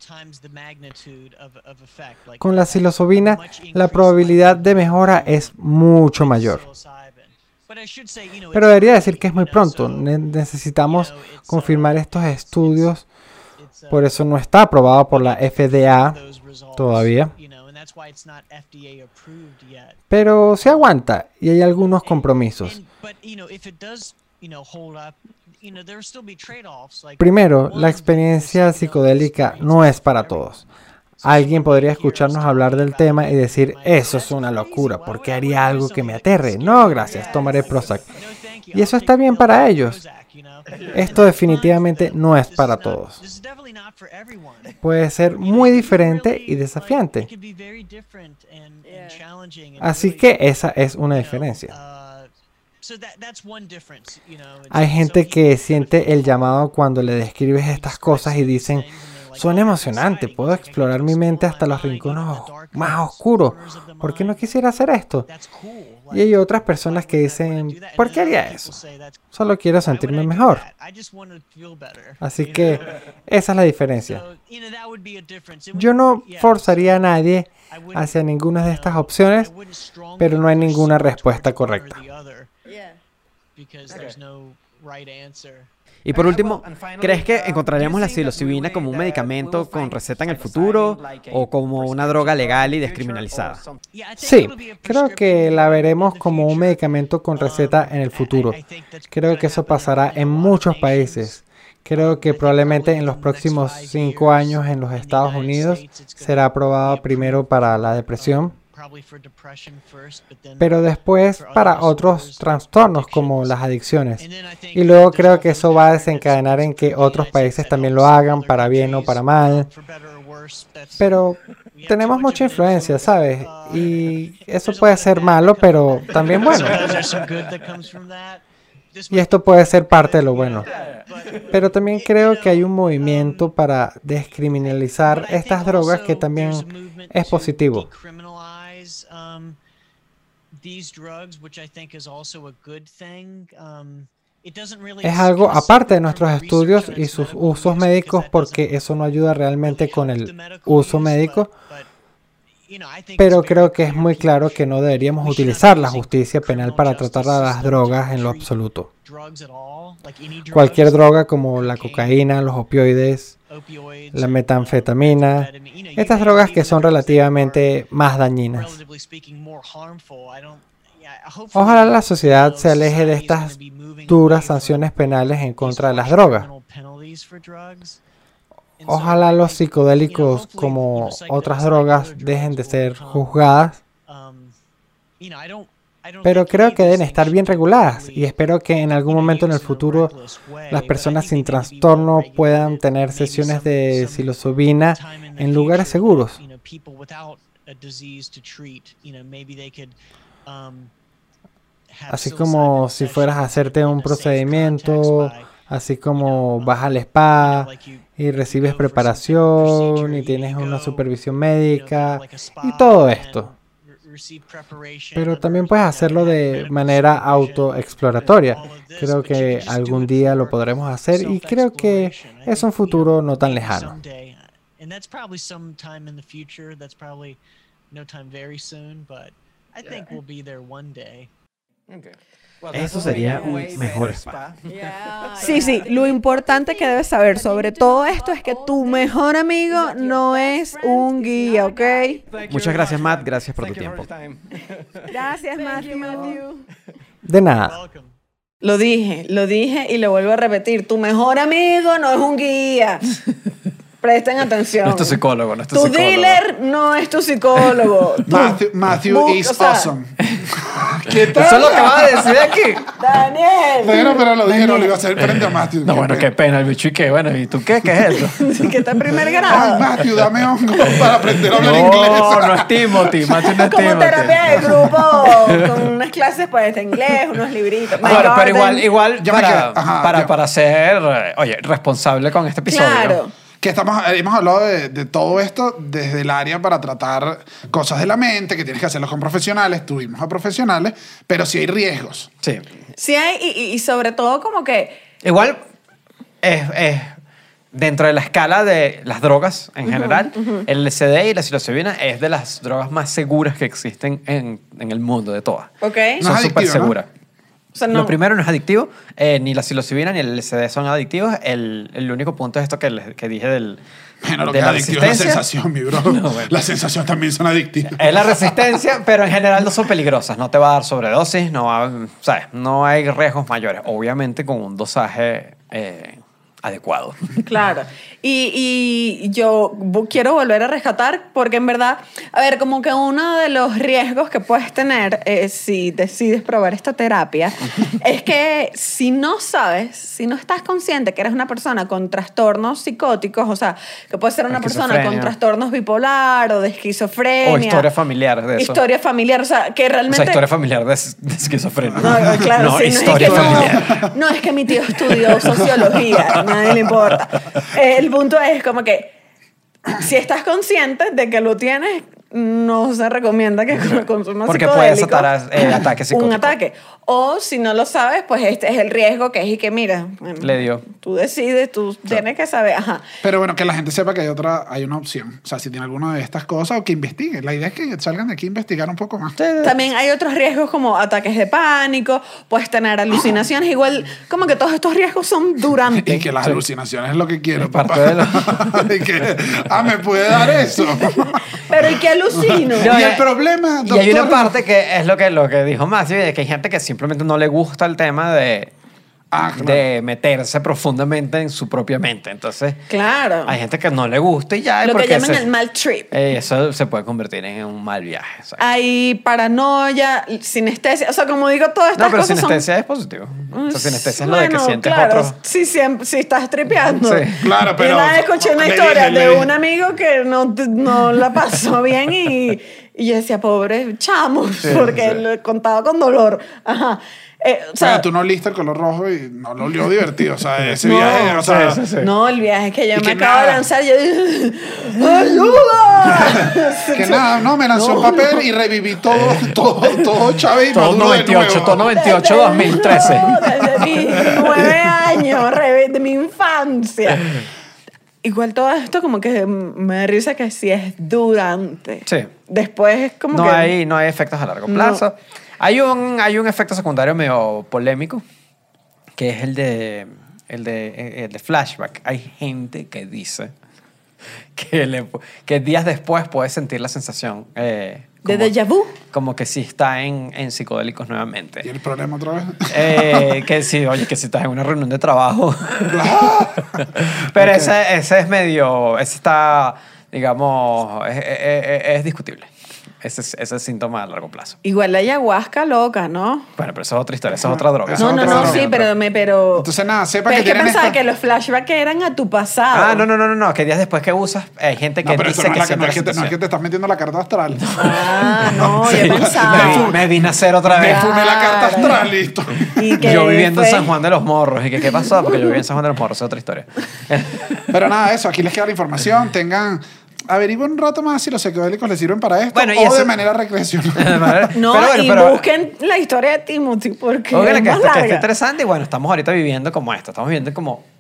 Con la psilocibina, la probabilidad de mejora es mucho mayor. Pero debería decir que es muy pronto. Necesitamos confirmar estos estudios. Por eso no está aprobado por la FDA todavía. Pero se aguanta y hay algunos compromisos. Primero, la experiencia psicodélica no es para todos. Alguien podría escucharnos hablar del tema y decir, eso es una locura, ¿por qué haría algo que me aterre? No, gracias, tomaré Prozac. Y eso está bien para ellos. Esto definitivamente no es para todos. Puede ser muy diferente y desafiante. Así que esa es una diferencia. Hay gente que siente el llamado cuando le describes estas cosas y dicen, suena emocionante, puedo explorar mi mente hasta los rincones más oscuros. ¿Por qué no quisiera hacer esto? Y hay otras personas que dicen, ¿por qué haría eso? Solo quiero sentirme mejor. Así que esa es la diferencia. Yo no forzaría a nadie hacia ninguna de estas opciones, pero no hay ninguna respuesta correcta. Y por último, ¿crees que encontraremos la psilocibina como un medicamento con receta en el futuro o como una droga legal y descriminalizada? Sí, creo que la veremos como un medicamento con receta en el futuro. Creo que eso pasará en muchos países. Creo que probablemente en los próximos 5 años en los Estados Unidos será aprobado primero para la depresión, pero después para otros trastornos como las adicciones. Y luego creo que eso va a desencadenar en que otros países también lo hagan, para bien o para mal. Pero tenemos mucha influencia, ¿sabes? Y eso puede ser malo, pero también bueno. Y esto puede ser parte de lo bueno. Pero también creo que hay un movimiento para descriminalizar estas drogas que también es positivo. Es algo aparte de nuestros estudios y sus usos médicos porque eso no ayuda realmente con el uso médico. Pero creo que es muy claro que no deberíamos utilizar la justicia penal para tratar a las drogas en lo absoluto. Cualquier droga como la cocaína, los opioides, la metanfetamina, estas drogas que son relativamente más dañinas. Ojalá la sociedad se aleje de estas duras sanciones penales en contra de las drogas. Ojalá los psicodélicos, como otras drogas, dejen de ser juzgadas. Pero creo que deben estar bien reguladas y espero que en algún momento en el futuro las personas sin trastorno puedan tener sesiones de psilocibina en lugares seguros. Así como si fueras a hacerte un procedimiento, así como vas al spa y recibes preparación y tienes una supervisión médica y todo esto. Pero también puedes hacerlo de manera autoexploratoria. Creo que algún día lo podremos hacer y creo que es un futuro no tan lejano. Eso sería un mejor spa. Sí, lo importante que debes saber sobre todo esto es que tu mejor amigo no es un guía, ¿ok? Muchas gracias, Matt. Gracias por tu tiempo. Gracias, Matthew. De nada. Welcome. Lo dije y lo vuelvo a repetir. Tu mejor amigo no es un guía. Presten atención. No es tu psicólogo, no es tu Tu psicólogo. dealer no es tu psicólogo. Matthew book, is o sea, awesome. ¿Qué tal? Eso es lo que vas a decir aquí. Daniel. Bueno, pero lo dije, no lo iba a hacer frente a Matthew. No, bueno, qué pena el bicho y qué. Bueno, ¿y tú qué? ¿Qué es eso? Que está en primer Ay, grado. Matthew, dame hongo para aprender a hablar inglés. No es Timothy. Matthew no es Como Timothy. terapia de grupo, con unas clases pues de inglés, unos libritos. My Bueno, pero Garden. igual Ya me quedé. Ajá, ya. para ser, oye, responsable con este episodio. Claro. Que hemos hablado de todo esto desde el área para tratar cosas de la mente, que tienes que hacerlo con profesionales, tuvimos a profesionales, pero sí hay riesgos. Sí. Sí hay, y sobre todo como que Igual es dentro de la escala de las drogas en general, el LSD y la psilocibina es de las drogas más seguras que existen en el mundo de todas. ¿ok? No Son es súper adictivo, ¿no? seguras. O sea, no. Lo primero no es adictivo, ni la psilocibina ni el LSD son adictivos. El único punto es esto que dije del, Bueno, lo de que es la adictivo es la resistencia. sensación, mi bro. No, bueno. Las sensaciones también son adictivas. Es la resistencia, pero en general no son peligrosas. No te va a dar sobredosis, ¿sabes? No hay riesgos mayores. Obviamente con un dosaje adecuado. Claro. Y yo quiero volver a rescatar porque en verdad, a ver, como que uno de los riesgos que puedes tener si decides probar esta terapia es que si no sabes, si no estás consciente que eres una persona con trastornos psicóticos, o sea, que puede ser una persona con Esquizofrenia. trastornos bipolar o de esquizofrenia. O historia familiar de eso. Historia familiar, o sea, que O realmente... sea, historia familiar de esquizofrenia. No, claro, no, sí, historia no es que familiar. no es que mi tío estudió sociología, a nadie le importa. El punto es como que si estás consciente de que lo tienes, no se recomienda que consumas Porque puede psicodélico. desatar ataque psicótico. Un ataque. O si no lo sabes, pues este es el riesgo que es y que mira, bueno, Le dio. tú decides, tú tienes que saber, ajá. Pero bueno, que la gente sepa que hay una opción. O sea, si tiene alguna de estas cosas, o que investiguen. La idea es que salgan de aquí a investigar un poco más. También hay otros riesgos como ataques de pánico, puedes tener alucinaciones, igual como que todos estos riesgos son durante. Y que las alucinaciones es lo que quiero, Es parte papá. de Y que, ¿me puede dar eso? Pero ¿y qué alucino? No, y el problema, Y hay una doctor- parte que es lo que dijo Matthew, de que hay gente que simplemente no le gusta el tema de meterse profundamente en su propia mente. Entonces, Claro. hay gente que no le gusta y ya. Lo que porque llaman el mal trip. Eso se puede convertir en un mal viaje. ¿sabes? Hay paranoia, sinestesia, o sea, como digo, todas estas No, pero cosas sinestesia es positivo. O sea, sinestesia es lo de que Bueno, sientes claro, otro. si estás tripeando. Sí. Claro, pero- Y una vez escuché una le historia dije, de le dije. un amigo que no la pasó bien y yo decía, pobre chamo, porque sí. le contaba con dolor. Ajá. O sea, Bueno, tú no oliste el color rojo y no lo olió divertido. O sea, ese No, viaje, o sea... sí, sí. no, el viaje que yo Y me que acabo de nada. lanzar, yo dije, ¡ayuda! Que nada, no, me lanzó No, un papel y reviví todo Chávez y Todo Maduro de 98, nuevo. todo 98, 2013. Desde mis 9 años, de mi infancia. Igual todo esto como que me da risa que sí es durante. Sí. Después es como No que... hay efectos a largo No. plazo. Hay un efecto secundario medio polémico, que es el de flashback. Hay gente que dice que días después puedes sentir la sensación ¿De como, déjà vu? como que si está en psicodélicos nuevamente. ¿Y el problema otra vez? Que si estás en una reunión de trabajo. Pero ese es medio, ese está, digamos, es discutible. Ese síntoma a largo plazo. Igual la ayahuasca loca, ¿no? Bueno, pero eso es otra historia, eso es otra droga. Eso No, es no, otra no, droga. sí, pero... Entonces, nada, sepa Pero que es que tienen pensaba esta... que los flashbacks eran a tu pasado. No, que días después que usas, hay gente que No, pero dice eso no que es, siente no, es que la no es que te sensación. estás metiendo la carta astral. Ah, no, Sí. yo pensaba. Me vine a hacer otra Me vez. fumé la carta Claro. astral, listo. Y que Yo viviendo fue- en San Juan de los Morros. ¿Y que qué pasó? Porque yo viví en San Juan de los Morros, es otra historia. Pero nada, eso, aquí les queda la información. Averigüen un rato más si los psicodélicos les sirven para esto Bueno, y o eso- de manera recreacional. No, pero bueno, busquen la historia de Timothy porque Oigan, es que más está larga. interesante y bueno, estamos ahorita viviendo como esto. Estamos viviendo como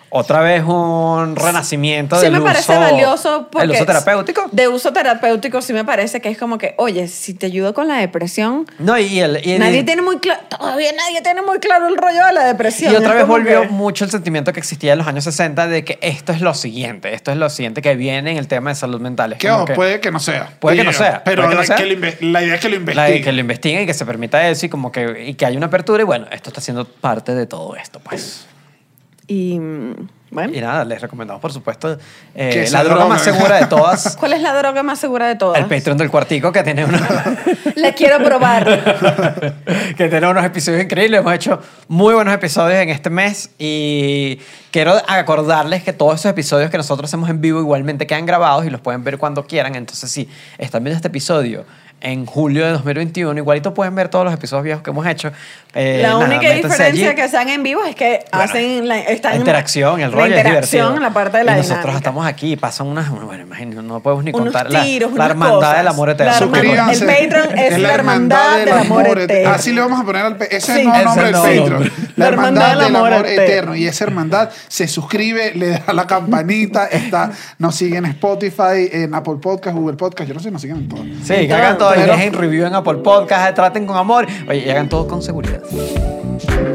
otra vez un renacimiento Sí del me uso. parece valioso porque ¿El uso terapéutico? De uso terapéutico sí me parece que es como que, oye, si te ayudo con la depresión, No, y nadie tiene muy claro, todavía nadie tiene muy claro el rollo de la depresión. Y otra Es vez como volvió que- mucho el sentimiento que existía en los años 60 de que esto es lo siguiente que viene en el tema de salud mental. Es Que como ojo, puede que no sea. Puede que no sea, Pero puede que no sea. la idea es que lo la de investiguen. que lo investiguen y que se permita eso y que haya una apertura y bueno, esto está siendo parte de todo esto, pues. Y bueno, Y nada, les recomendamos, por supuesto, Que se la droga droguen. más segura de todas, ¿cuál es la droga más segura de todas? el Patreon del Cuartico, que tiene La quiero probar. que tiene unos episodios increíbles. Hemos hecho muy buenos episodios en este mes y quiero acordarles que todos esos episodios que nosotros hacemos en vivo igualmente quedan grabados y los pueden ver cuando quieran. Entonces, si están viendo este episodio en julio de 2021, igualito pueden ver todos los episodios viejos que hemos hecho. La Nada, única métanse diferencia allí. que sean en vivo es que hacen La interacción, el rollo la es interacción, divertido. la parte de la y nosotros dinámica. estamos aquí y pasan unas, bueno, imagínate, no podemos ni Unos contar tiros, la unas hermandad cosas. del amor eterno. La hermandad- Suscríbanse. El Patreon es la hermandad del amor eterno. Así le vamos a poner al ese es Sí. el nuevo Ese nombre es el del nuevo Patreon. nombre. La hermandad del amor eterno. eterno. Y esa hermandad se suscribe, le da la campanita, nos sigue en Spotify, en Apple Podcast, Google Podcast. Yo no sé, nos siguen en todo. Sí, que hagan todo y Pero- dejen review en Apple Podcast, traten con amor. Oye, y hagan todo con seguridad.